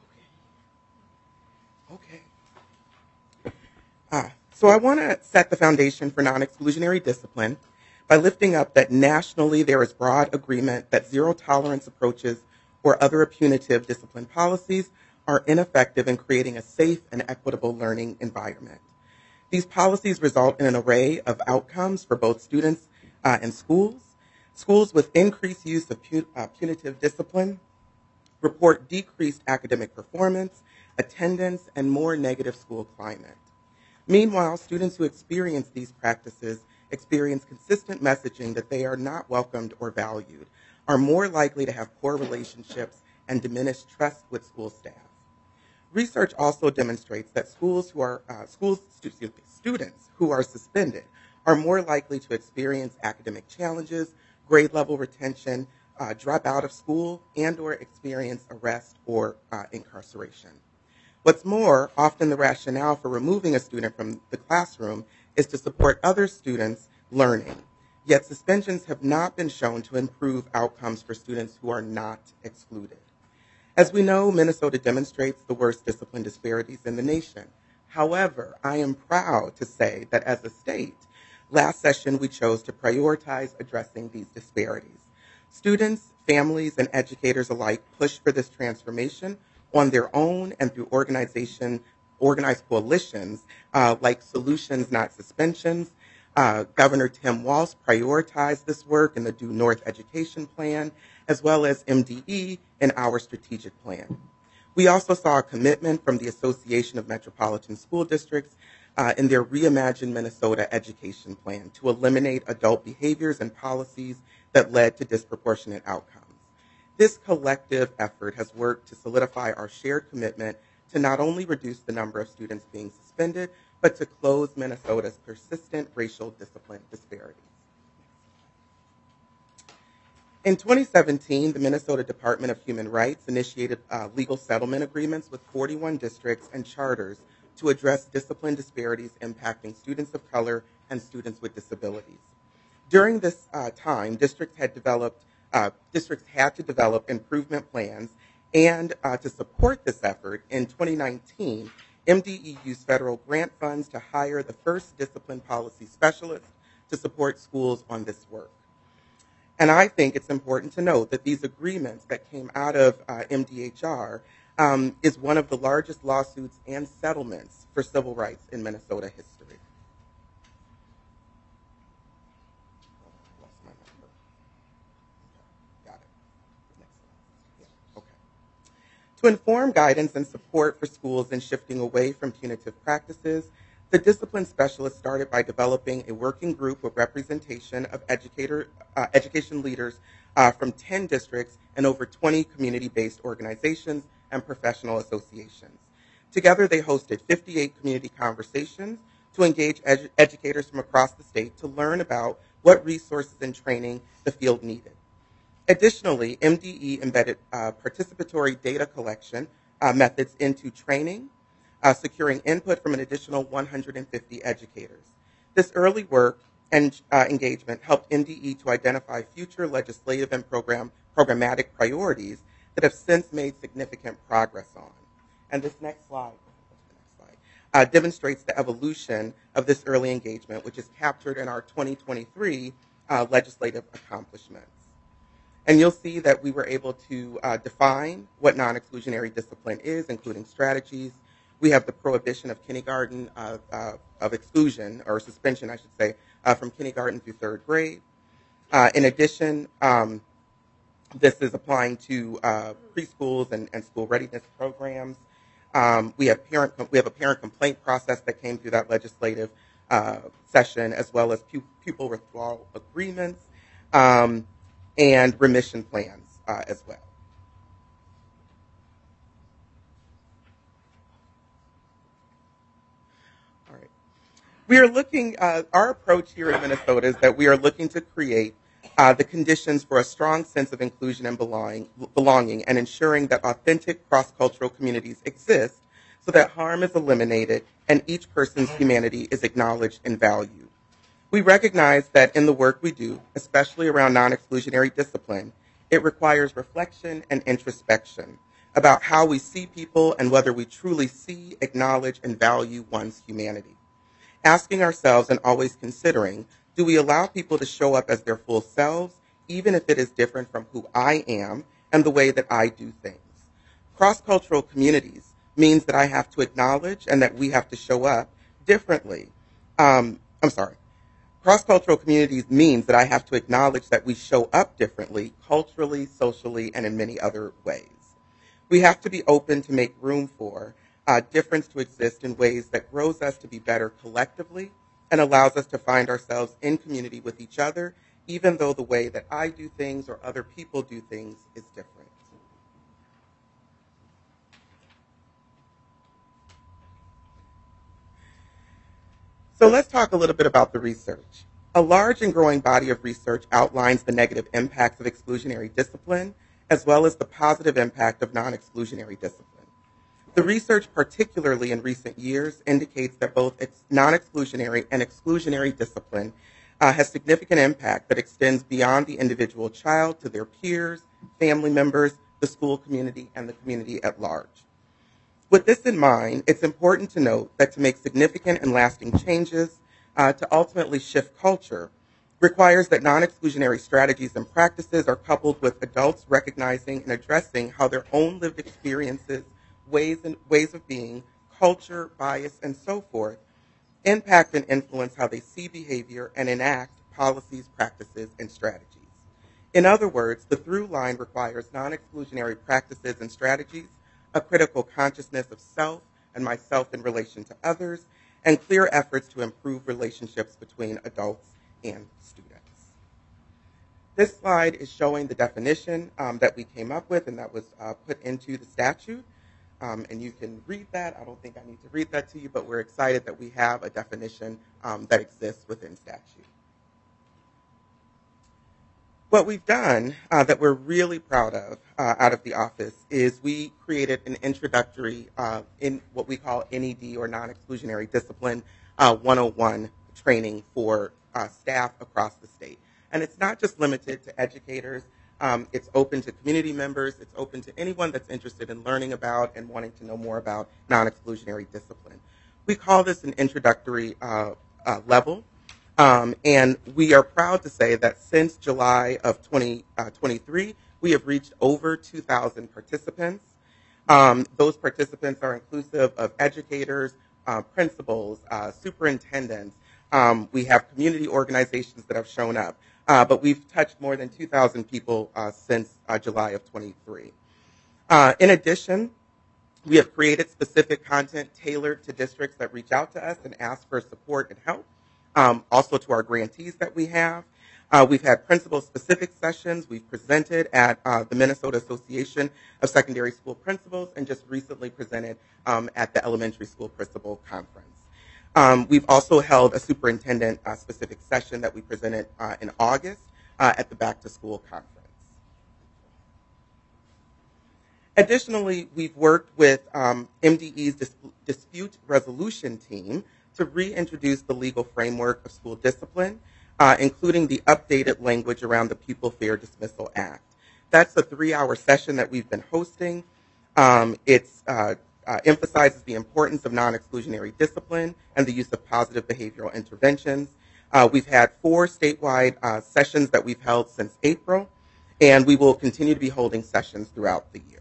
Okay. Uh, so I want to set the foundation for non-exclusionary discipline by lifting up that nationally there is broad agreement that zero-tolerance approaches or other punitive discipline policies are ineffective in creating a safe and equitable learning environment. These policies result in an array of outcomes for both students uh, and schools. Schools with increased use of pu- uh, punitive discipline report decreased academic performance, attendance, and more negative school climate. Meanwhile, students who experience these practices experience consistent messaging that they are not welcomed or valued, are more likely to have poor relationships and diminished trust with school staff. Research also demonstrates that schools who are uh, schools excuse me, students who are suspended are more likely to experience academic challenges, grade level retention, uh, drop out of school, and or experience arrest or uh, incarceration. What's more, often the rationale for removing a student from the classroom is to support other students' learning. Yet suspensions have not been shown to improve outcomes for students who are not excluded. As we know, Minnesota demonstrates the worst discipline disparities in the nation. However, I am proud to say that as a state, last session we chose to prioritize addressing these disparities. Students, families, and educators alike pushed for this transformation on their own and through organization, organized coalitions uh, like Solutions Not Suspensions. Uh, Governor Tim Walz prioritized this work in the Due North Education Plan, as well as M D E in our strategic plan. We also saw a commitment from the Association of Metropolitan School Districts uh, in their Reimagine Minnesota Education Plan to eliminate adult behaviors and policies that led to disproportionate outcomes. This collective effort has worked to solidify our shared commitment to not only reduce the number of students being suspended, but to close Minnesota's persistent racial discipline disparities. In twenty seventeen, the Minnesota Department of Human Rights initiated uh, legal settlement agreements with forty-one districts and charters to address discipline disparities impacting students of color and students with disabilities. During this uh, time, districts had developed uh, districts had to develop improvement plans, and uh, to support this effort, in twenty nineteen, M D E used federal grant funds to hire the first discipline policy specialist to support schools on this work. And I think it's important to note that these agreements that came out of uh, M D H R um, is one of the largest lawsuits and settlements for civil rights in Minnesota history. To inform guidance and support for schools in shifting away from punitive practices, the discipline specialist started by developing a working group with representation of educator, uh, education leaders uh, from ten districts and over twenty community-based organizations and professional associations. Together, they hosted fifty-eight community conversations to engage edu- educators from across the state to learn about what resources and training the field needed. Additionally, M D E embedded uh, participatory data collection uh, methods into training, uh, securing input from an additional one hundred fifty educators. This early work and uh, engagement helped M D E to identify future legislative and program programmatic priorities that have since made significant progress on. And this next slide, next slide uh, demonstrates the evolution of this early engagement, which is captured in our twenty twenty-three uh, legislative accomplishments. And you'll see that we were able to uh, define what non-exclusionary discipline is, including strategies. We have the prohibition of kindergarten, uh, uh, of exclusion, or suspension, I should say, uh, from kindergarten through third grade. Uh, in addition, um, this is applying to uh, preschools and, and school readiness programs. Um, we have parent we have a parent complaint process that came through that legislative uh, session, as well as pu- pupil withdrawal agreements. Um, and remission plans uh, as well. All right. We are looking, uh, our approach here in Minnesota is that we are looking to create uh, the conditions for a strong sense of inclusion and belonging, belonging and ensuring that authentic cross-cultural communities exist so that harm is eliminated and each person's humanity is acknowledged and valued. We recognize that in the work we do, especially around non-exclusionary discipline, it requires reflection and introspection about how we see people and whether we truly see, acknowledge, and value one's humanity. Asking ourselves and always considering, do we allow people to show up as their full selves, even if it is different from who I am and the way that I do things? Cross-cultural communities means that I have to acknowledge and that we have to show up differently. Um, I'm sorry. Cross-cultural communities means that I have to acknowledge that we show up differently, culturally, socially, and in many other ways. We have to be open to make room for uh, difference to exist in ways that grows us to be better collectively and allows us to find ourselves in community with each other, even though the way that I do things or other people do things is different. So let's talk a little bit about the research. A large and growing body of research outlines the negative impacts of exclusionary discipline, as well as the positive impact of non-exclusionary discipline. The research, particularly in recent years, indicates that both non-exclusionary and exclusionary discipline uh, has significant impact that extends beyond the individual child to their peers, family members, the school community, and the community at large. With this in mind, it's important to note that to make significant and lasting changes uh, to ultimately shift culture requires that non-exclusionary strategies and practices are coupled with adults recognizing and addressing how their own lived experiences, ways and ways of being, culture, bias, and so forth impact and influence how they see behavior and enact policies, practices, and strategies. In other words, the through line requires non-exclusionary practices and strategies, a critical consciousness of self and myself in relation to others, and clear efforts to improve relationships between adults and students. This slide is showing the definition um, that we came up with and that was uh, put into the statute. Um, and you can read that. I don't think I need to read that to you, but we're excited that we have a definition um, that exists within statute. What we've done uh, that we're really proud of uh, out of the office is we created an introductory uh, in what we call N E D or non-exclusionary discipline uh, one oh one training for uh, staff across the state. And it's not just limited to educators. Um, it's open to community members. It's open to anyone that's interested in learning about and wanting to know more about non-exclusionary discipline. We call this an introductory uh, uh, level. Um, and we are proud to say that since July of twenty twenty-three, we have reached over two thousand participants. Um, those participants are inclusive of educators, uh, principals, uh, superintendents. Um, we have community organizations that have shown up. Uh, but we've touched more than two thousand people uh, since uh, July of twenty-three. Uh, in addition, we have created specific content tailored to districts that reach out to us and ask for support and help. Um, also to our grantees that we have. Uh, we've had principal-specific sessions. We've presented at uh, the Minnesota Association of Secondary School Principals and just recently presented um, at the Elementary School Principal Conference. Um, we've also held a superintendent-specific uh, session that we presented uh, in August uh, at the Back to School Conference. Additionally, we've worked with um, M D E's dis- dispute resolution team to reintroduce the legal framework of school discipline, uh, including the updated language around the Pupil Fair Dismissal Act. That's a three-hour session that we've been hosting. Um, it uh, uh, emphasizes the importance of non-exclusionary discipline and the use of positive behavioral interventions. Uh, we've had four statewide uh, sessions that we've held since April, and we will continue to be holding sessions throughout the year.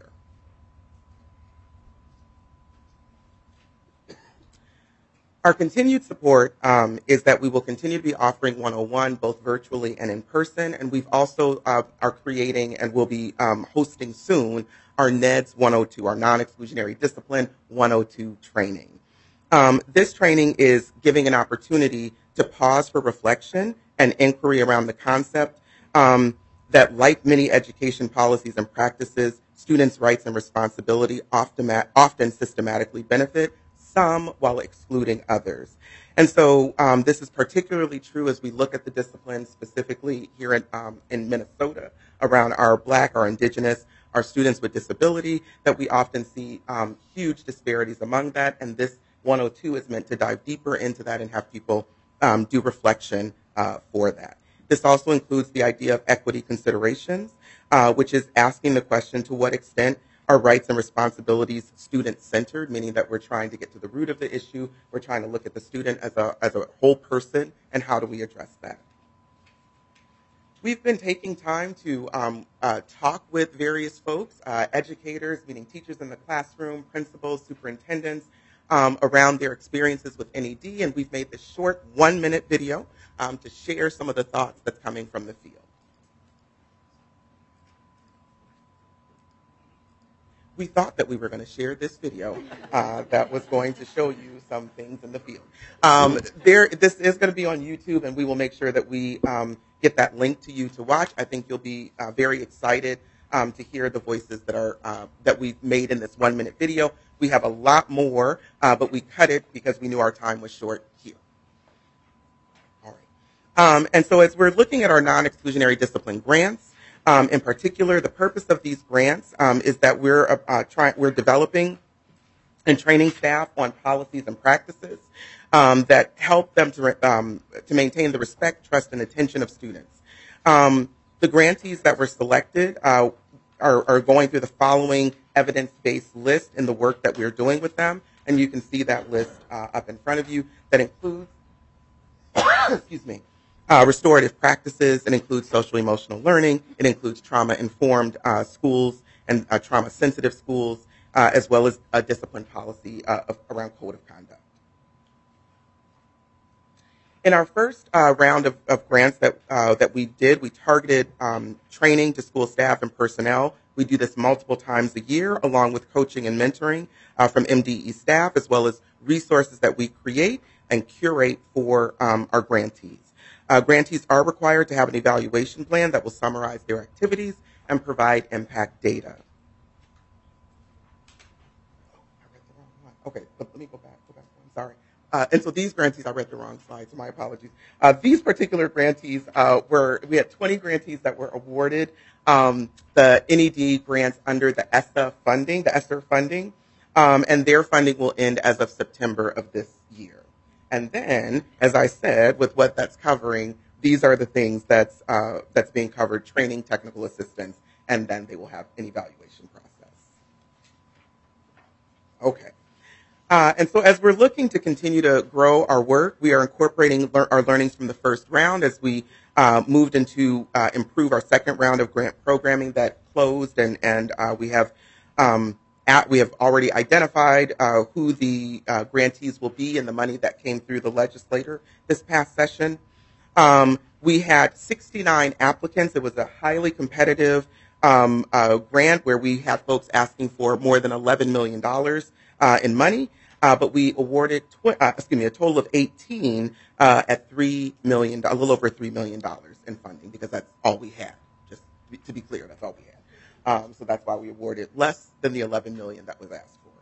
Our continued support um, is that we will continue to be offering one oh one both virtually and in person, and we've also uh, are creating and will be um, hosting soon our N E D S one oh two, our non-exclusionary discipline one oh two training. Um, this training is giving an opportunity to pause for reflection and inquiry around the concept um, that, like many education policies and practices, students' rights and responsibility often, often systematically benefit some while excluding others. And so um, this is particularly true as we look at the disciplines specifically here in, um, in Minnesota around our Black, our Indigenous, our students with disability, that we often see um, huge disparities among that. And this one oh two is meant to dive deeper into that and have people um, do reflection uh, for that. This also includes the idea of equity considerations, uh, which is asking the question to what extent are rights and responsibilities student-centered, meaning that we're trying to get to the root of the issue. We're trying to look at the student as a, as a whole person, and how do we address that? We've been taking time to um, uh, talk with various folks, uh, educators, meaning teachers in the classroom, principals, superintendents, um, around their experiences with N E D, and we've made this short one-minute video um, to share some of the thoughts that's coming from the field. We thought that we were going to share this video uh, that was going to show you some things in the field. Um, there, this is going to be on YouTube, and we will make sure that we um, get that link to you to watch. I think you'll be uh, very excited um, to hear the voices that are uh, that we've made in this one-minute video. We have a lot more, uh, but we cut it because we knew our time was short here. All right. Um, and so as we're looking at our non-exclusionary discipline grants, Um, in particular, the purpose of these grants um, is that we're uh, uh, trying, we're developing and training staff on policies and practices um, that help them to um, to maintain the respect, trust, and attention of students. Um, the grantees that were selected uh, are, are going through the following evidence-based list in the work that we're doing with them, and you can see that list uh, up in front of you. That includes, excuse me. Uh, restorative practices. It includes social emotional learning. It includes trauma-informed uh, schools and uh, trauma-sensitive schools, uh, as well as a discipline policy uh, of, around code of conduct. In our first uh, round of, of grants that uh, that we did, we targeted um, training to school staff and personnel. We do this multiple times a year, along with coaching and mentoring uh, from M D E staff, as well as resources that we create and curate for um, our grantees. Uh, grantees are required to have an evaluation plan that will summarize their activities and provide impact data. Okay, but let me go back. Go back. I'm sorry. Uh, and so these grantees, I read the wrong slide, so my apologies. Uh, these particular grantees uh, were, we had twenty grantees that were awarded um, the N E D grants under the E S S A funding, the E S S E R funding, um, and their funding will end as of September of this year. And then, as I said, with what that's covering, these are the things that's uh, that's being covered: training, technical assistance, and then they will have an evaluation process. Okay. Uh, and so as we're looking to continue to grow our work, we are incorporating lear- our learnings from the first round as we uh, moved into uh, improve our second round of grant programming that closed, and, and uh, we have um, At, we have already identified uh, who the uh, grantees will be and the money that came through the legislator this past session. Um, we had sixty-nine applicants. It was a highly competitive um, uh, grant where we had folks asking for more than eleven million dollars uh, in money, uh, but we awarded tw- uh, excuse me a total of eighteen uh, at three million dollars, a little over three million dollars in funding, because that's all we had. Just to be, to be clear, that's all we had. Um, so that's why we awarded less than the eleven million dollars that was asked for.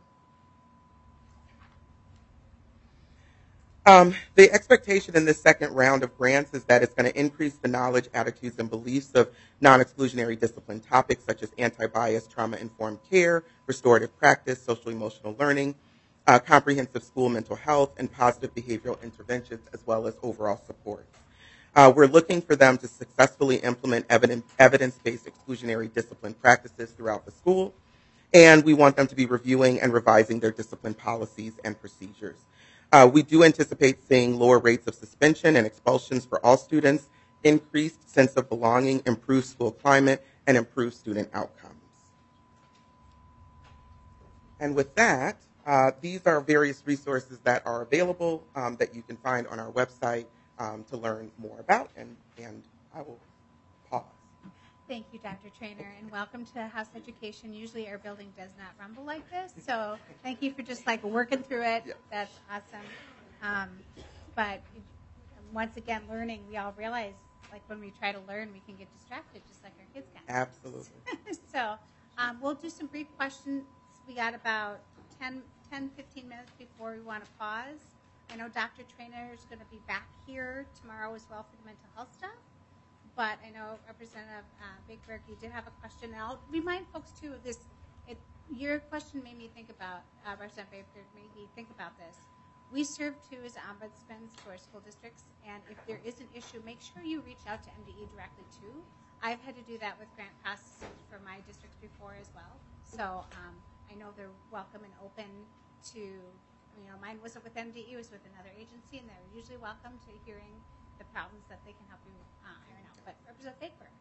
Um, the expectation in this second round of grants is that it's going to increase the knowledge, attitudes, and beliefs of non-exclusionary discipline topics such as anti-bias, trauma-informed care, restorative practice, social-emotional learning, uh, comprehensive school mental health, and positive behavioral interventions, as well as overall support. Uh, we're looking for them to successfully implement evidence, evidence-based exclusionary discipline practices throughout the school, and we want them to be reviewing and revising their discipline policies and procedures. Uh, we do anticipate seeing lower rates of suspension and expulsions for all students, increased sense of belonging, improved school climate, and improved student outcomes. And with that, uh, these are various resources that are available um, that you can find on our website Um, to learn more about, and, and I will pause. Thank you, Doctor Trainer, and welcome to House Education. Usually our building does not rumble like this, so thank you for just like working through it. Yep. That's awesome. Um, but once again, learning, we all realize, like when we try to learn, we can get distracted just like our kids can. Absolutely. So um, we'll do some brief questions. We got about ten, ten, fifteen minutes before we want to pause. I know Doctor Trainer is going to be back here tomorrow as well for the mental health stuff. But I know Representative uh, Bakeberg, you did have a question. And I'll remind folks too of this. It, your question made me think about, uh, Representative Bakeberg made me think about this. We serve too as ombudsmen for school districts, and if there is an issue, make sure you reach out to M D E directly too. I've had to do that with grant processes for my districts before as well. So um, I know they're welcome and open to, you know, mine wasn't with M D E, it was with another agency, and they're usually welcome to hearing the problems that they can help you uh, iron out. But Representative Baker.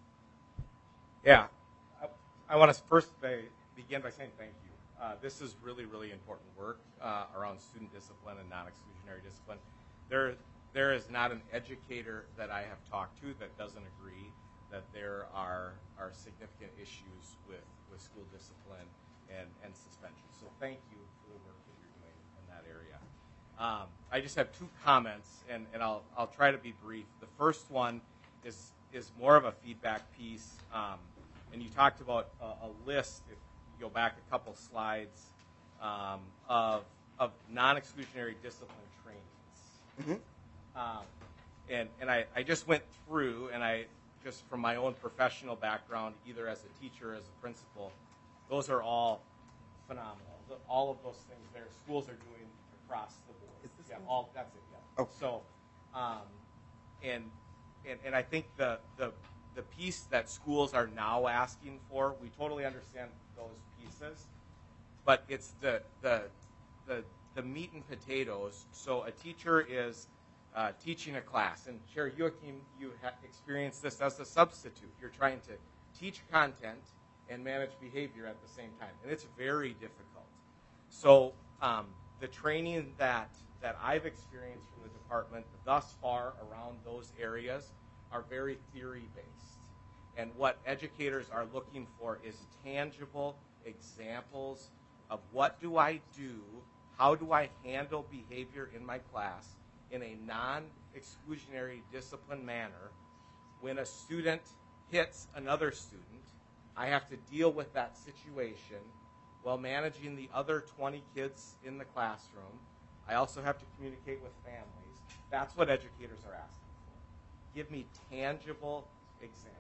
Yeah, I, I want to first say, begin by saying thank you. Uh, this is really, really important work uh, around student discipline and non-exclusionary discipline. There, there is not an educator that I have talked to that doesn't agree that there are, are significant issues with, with school discipline and, and suspension. So thank you for the work that you're doing in that area. Um, I just have two comments, and, and I'll, I'll try to be brief. The first one is, is more of a feedback piece, um, and you talked about a, a list, if you go back a couple slides, um, of, of non-exclusionary discipline trainings. Mm-hmm. um, and and I, I just went through, and I just from my own professional background, either as a teacher or as a principal, those are all phenomenal. All of those things there, schools are doing across the board. Is this yeah, one? all that's it. Yeah. Oh. So, um, and and and I think the the the piece that schools are now asking for, we totally understand those pieces, but it's the the the the meat and potatoes. So a teacher is uh, teaching a class, and Chair Joachim, you have experienced this as a substitute. You're trying to teach content and manage behavior at the same time, and it's very difficult. So um, the training that that I've experienced from the department thus far around those areas are very theory-based. And what educators are looking for is tangible examples of what do I do, how do I handle behavior in my class in a non-exclusionary discipline manner. When a student hits another student, I have to deal with that situation while managing the other twenty kids in the classroom. I also have to communicate with families. That's what educators are asking for. Give me tangible examples.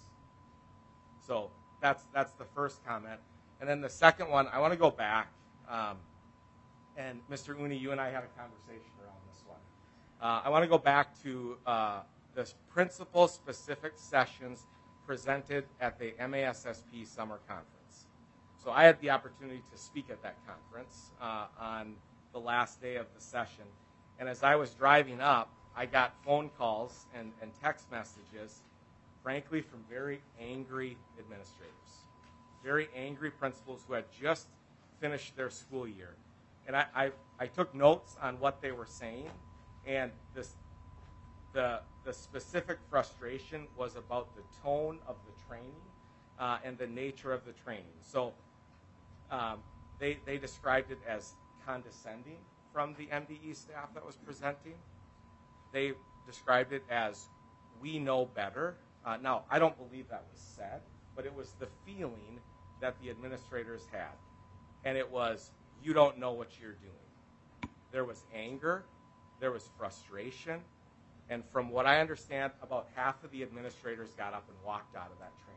So that's that's the first comment. And then the second one, I want to go back. Um, and Mister Uni, you and I had a conversation around this one. Uh, I want to go back to uh, the principal-specific sessions presented at the M A S S P Summer Conference. So I had the opportunity to speak at that conference uh, on the last day of the session. And as I was driving up, I got phone calls and, and text messages, frankly, from very angry administrators, very angry principals who had just finished their school year. And I, I, I took notes on what they were saying, and this, the, the specific frustration was about the tone of the training uh, and the nature of the training. So um, they, they described it as condescending from the M D E staff that was presenting. They described it as, we know better. Uh, now, I don't believe that was said, but it was the feeling that the administrators had. And it was, you don't know what you're doing. There was anger, there was frustration, and from what I understand, about half of the administrators got up and walked out of that training.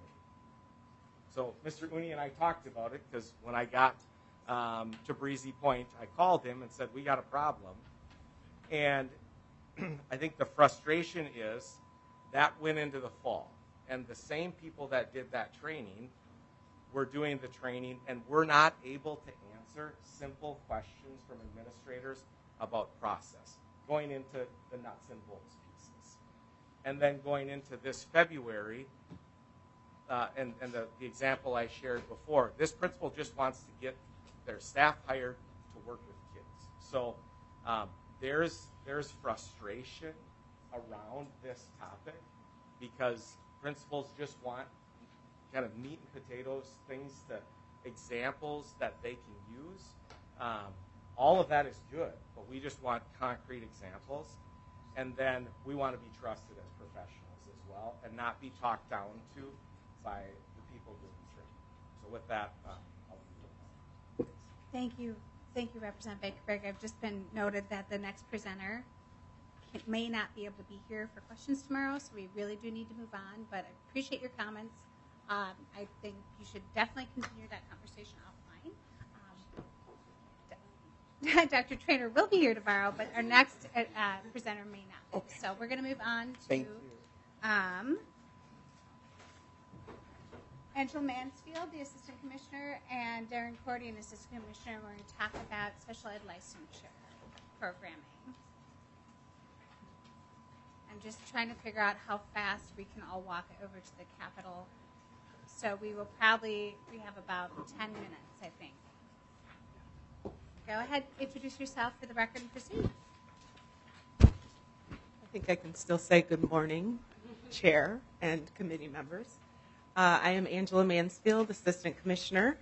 So Mister Uni and I talked about it, because when I got um, to Breezy Point, I called him and said, we got a problem. And I think the frustration is that went into the fall. And the same people that did that training were doing the training, and we're not able to answer simple questions from administrators about process, going into the nuts and bolts pieces. And then going into this February, uh, and, and the, the example I shared before, this principal just wants to get their staff hired to work with kids. So um, there's, there's frustration around this topic because principals just want kind of meat and potatoes, things, to, examples that they can use. Um, all of that is good, but we just want concrete examples. And then we want to be trusted as professionals as well and not be talked down to by the people doing the training. So with that, uh, I'll Thank you Thank you, Representative Bakerberg. I've just been noted that the next presenter can, may not be able to be here for questions tomorrow, so we really do need to move on. But I appreciate your comments. Um, I think you should definitely continue that conversation offline. Um, Doctor Trainer will be here tomorrow, but our next uh, uh, presenter may not. Okay. So we're going to move on to Thank um, Angela Mansfield, the Assistant Commissioner, and Darren Cordy, an Assistant Commissioner. We're going to talk about special ed licensure programming. I'm just trying to figure out how fast we can all walk over to the Capitol. So we will probably, we have about ten minutes, I think. Go ahead, introduce yourself for the record and proceed. I think I can still say good morning, Chair and committee members. Uh, I am Angela Mansfield, Assistant Commissioner,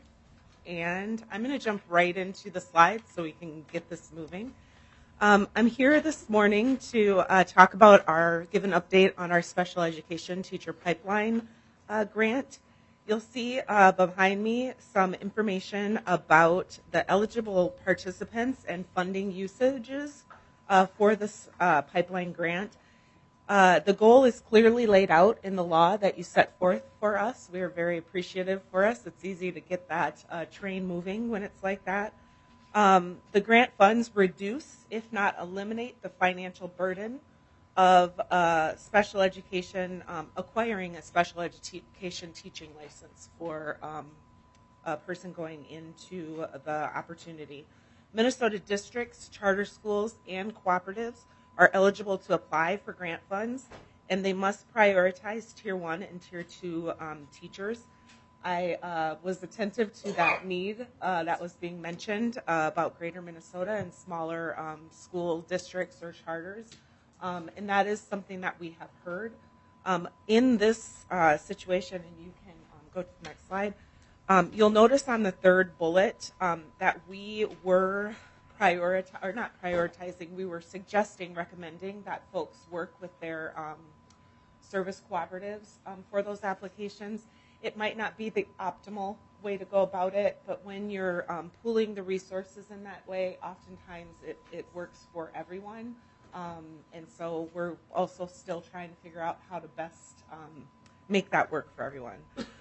and I'm going to jump right into the slides so we can get this moving. Um, I'm here this morning to uh, talk about our, give an update on our special education teacher pipeline uh, grant. You'll see uh, behind me some information about the eligible participants and funding usages uh, for this uh, pipeline grant. Uh, the goal is clearly laid out in the law that you set forth for us. We are very appreciative for us. It's easy to get that uh, train moving when it's like that. Um, the grant funds reduce, if not eliminate, the financial burden of uh, special education, um, acquiring a special education teaching license for um, a person going into the opportunity. Minnesota districts, charter schools, and cooperatives are eligible to apply for grant funds, and they must prioritize tier one and tier two um, teachers. I uh, was attentive to that need uh, that was being mentioned uh, about greater Minnesota and smaller um, school districts or charters. Um, and that is something that we have heard. Um, in this uh, situation, and you can um, go to the next slide, um, you'll notice on the third bullet um, that we were prioriti- or not prioritizing, we were suggesting, recommending that folks work with their um, service cooperatives um, for those applications. It might not be the optimal way to go about it, but when you're um, pooling the resources in that way, oftentimes it, it works for everyone. Um, and so we're also still trying to figure out how to best um, make that work for everyone.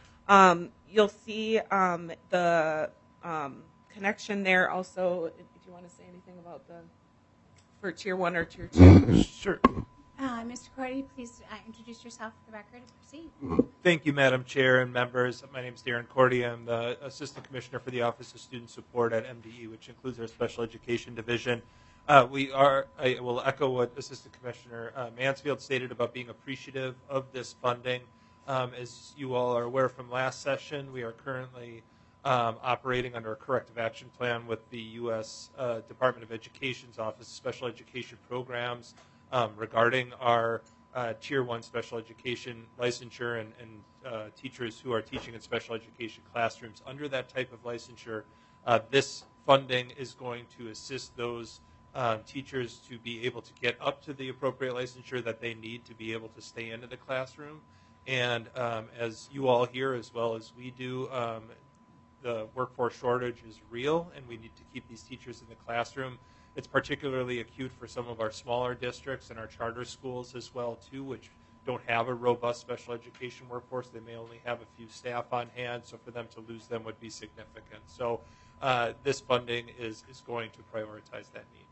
Um, you'll see um, the um, connection there also. Do you want to say anything about the, for tier one or tier two? Sure. Uh, Mister Cordy, please uh, introduce yourself for the record and proceed. Thank you, Madam Chair and members. My name is Darren Cordy. I'm the Assistant Commissioner for the Office of Student Support at M D E, which includes our Special Education Division. Uh, we are, I will echo what Assistant Commissioner uh, Mansfield stated about being appreciative of this funding. Um, as you all are aware from last session, we are currently um, operating under a corrective action plan with the U S Uh, Department of Education's Office of Special Education Programs um, regarding our uh, Tier one special education licensure and, and uh, teachers who are teaching in special education classrooms under that type of licensure. Uh, this funding is going to assist those Um, teachers to be able to get up to the appropriate licensure that they need to be able to stay into the classroom. And um, as you all hear, as well as we do, um, the workforce shortage is real, and we need to keep these teachers in the classroom. It's particularly acute for some of our smaller districts and our charter schools as well, too, which don't have a robust special education workforce. They may only have a few staff on hand, so for them to lose them would be significant. So uh, this funding is, is going to prioritize that need.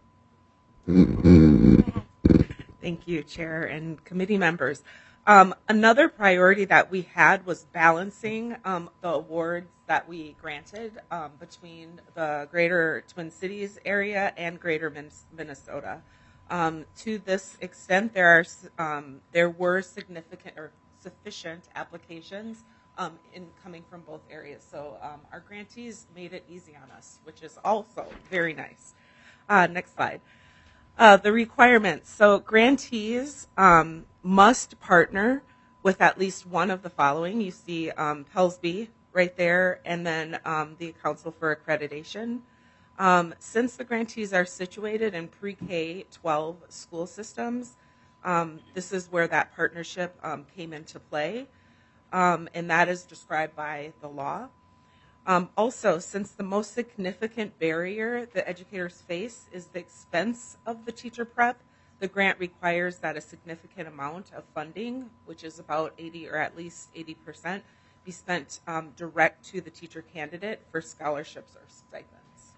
Thank you, Chair and committee members. Um, another priority that we had was balancing um, the awards that we granted um, between the greater Twin Cities area and greater Min- Minnesota. Um, to this extent, there are um, there were significant or sufficient applications um, in coming from both areas. So um, our grantees made it easy on us, which is also very nice. Uh, next slide. Uh, the requirements. So grantees um, must partner with at least one of the following. You see um, Pelsby right there, and then um, the Council for Accreditation. Um, since the grantees are situated in pre-K twelve school systems, um, this is where that partnership um, came into play, um, and that is described by the law. Um, also, since the most significant barrier that educators face is the expense of the teacher prep, the grant requires that a significant amount of funding, which is about eighty or at least eighty percent, be spent um, direct to the teacher candidate for scholarships or stipends.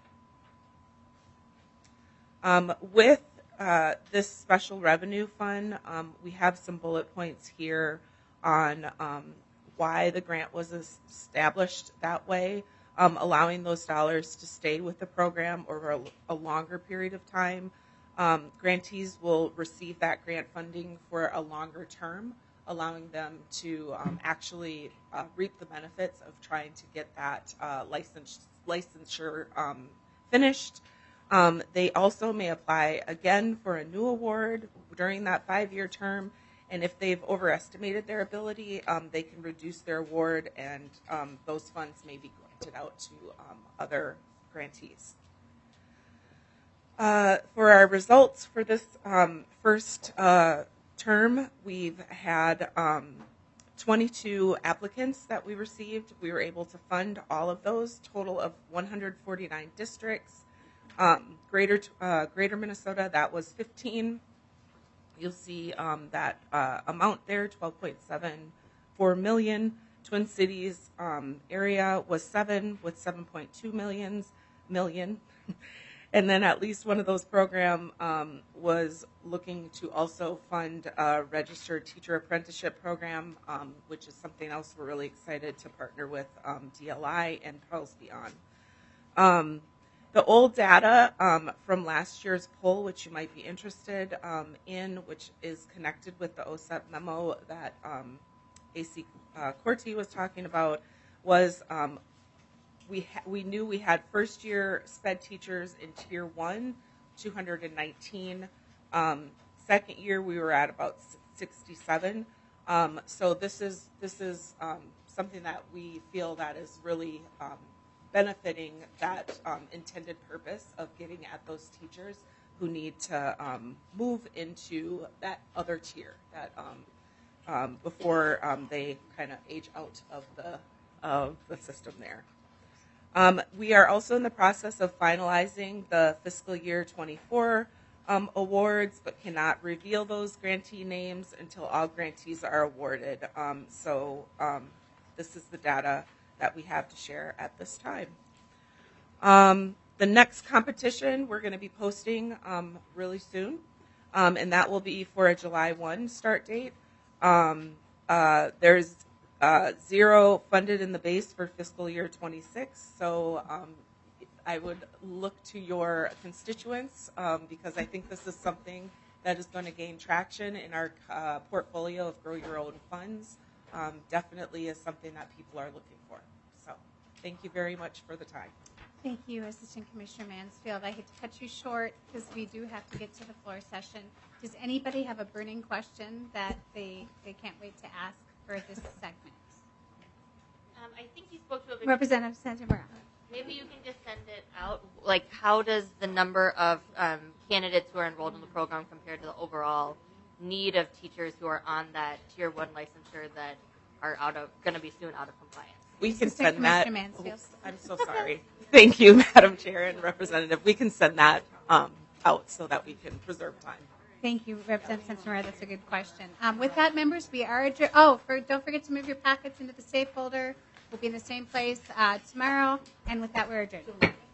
Um, with uh, this special revenue fund, um, we have some bullet points here on um, why the grant was established that way, um, allowing those dollars to stay with the program over a, a longer period of time. Um, grantees will receive that grant funding for a longer term, allowing them to um, actually uh, reap the benefits of trying to get that uh, license, licensure um, finished. Um, they also may apply again for a new award during that five-year term, and if they've overestimated their ability, um, they can reduce their award, and um, those funds may be granted out to um, other grantees. Uh, for our results for this um, first uh, term, we've had um, twenty-two applicants that we received. We were able to fund all of those, total of one hundred forty-nine districts. Um, greater uh, Greater Minnesota, that was fifteen. You'll see um, that uh, amount there, twelve point seven four million. Twin Cities um, area was seven with seven point two millions million. And then at least one of those program um, was looking to also fund a registered teacher apprenticeship program, um, which is something else we're really excited to partner with um, D L I and Pearls Beyond. Um, the old data um, from last year's poll, which you might be interested um, in, which is connected with the O S E P memo that um, A C uh, Corti was talking about, was um, We, ha- we knew we had first-year SPED teachers in Tier one, two hundred nineteen. Um, second year, we were at about sixty-seven. Um, so this is this is um, something that we feel that is really um, benefiting that um, intended purpose of getting at those teachers who need to um, move into that other tier that um, um, before um, they kind of age out of the of the system there. Um, we are also in the process of finalizing the fiscal year twenty-four um, awards, but cannot reveal those grantee names until all grantees are awarded. Um, so um, this is the data that we have to share at this time. Um, the next competition we're going to be posting um, really soon, um, and that will be for a July first start date. Um, uh, there's Uh, zero funded in the base for fiscal year twenty-six, so um, I would look to your constituents um, because I think this is something that is going to gain traction in our uh, portfolio of Grow Your Own funds. Um, definitely is something that people are looking for. So thank you very much for the time. Thank you, Assistant Commissioner Mansfield. I hate to cut you short because we do have to get to the floor session. Does anybody have a burning question that they, they can't wait to ask for this segment? Um, I think you spoke to a Representative Santamura. Maybe you can just send it out. Like, how does the number of um, candidates who are enrolled in the program compare to the overall need of teachers who are on that tier one licensure that are out of going to be soon out of compliance? We can Assistant send that. Commissioner Mansfield. Oops, I'm so sorry. Thank you, Madam Chair and Representative. We can send that um, out so that we can preserve time. Thank you, Representative Santamura. That's a good question. Um, with that, members, we are adjourned. Oh, for, don't forget to move your packets into the safe folder. We'll be in the same place uh, tomorrow. And with that, we're adjourned.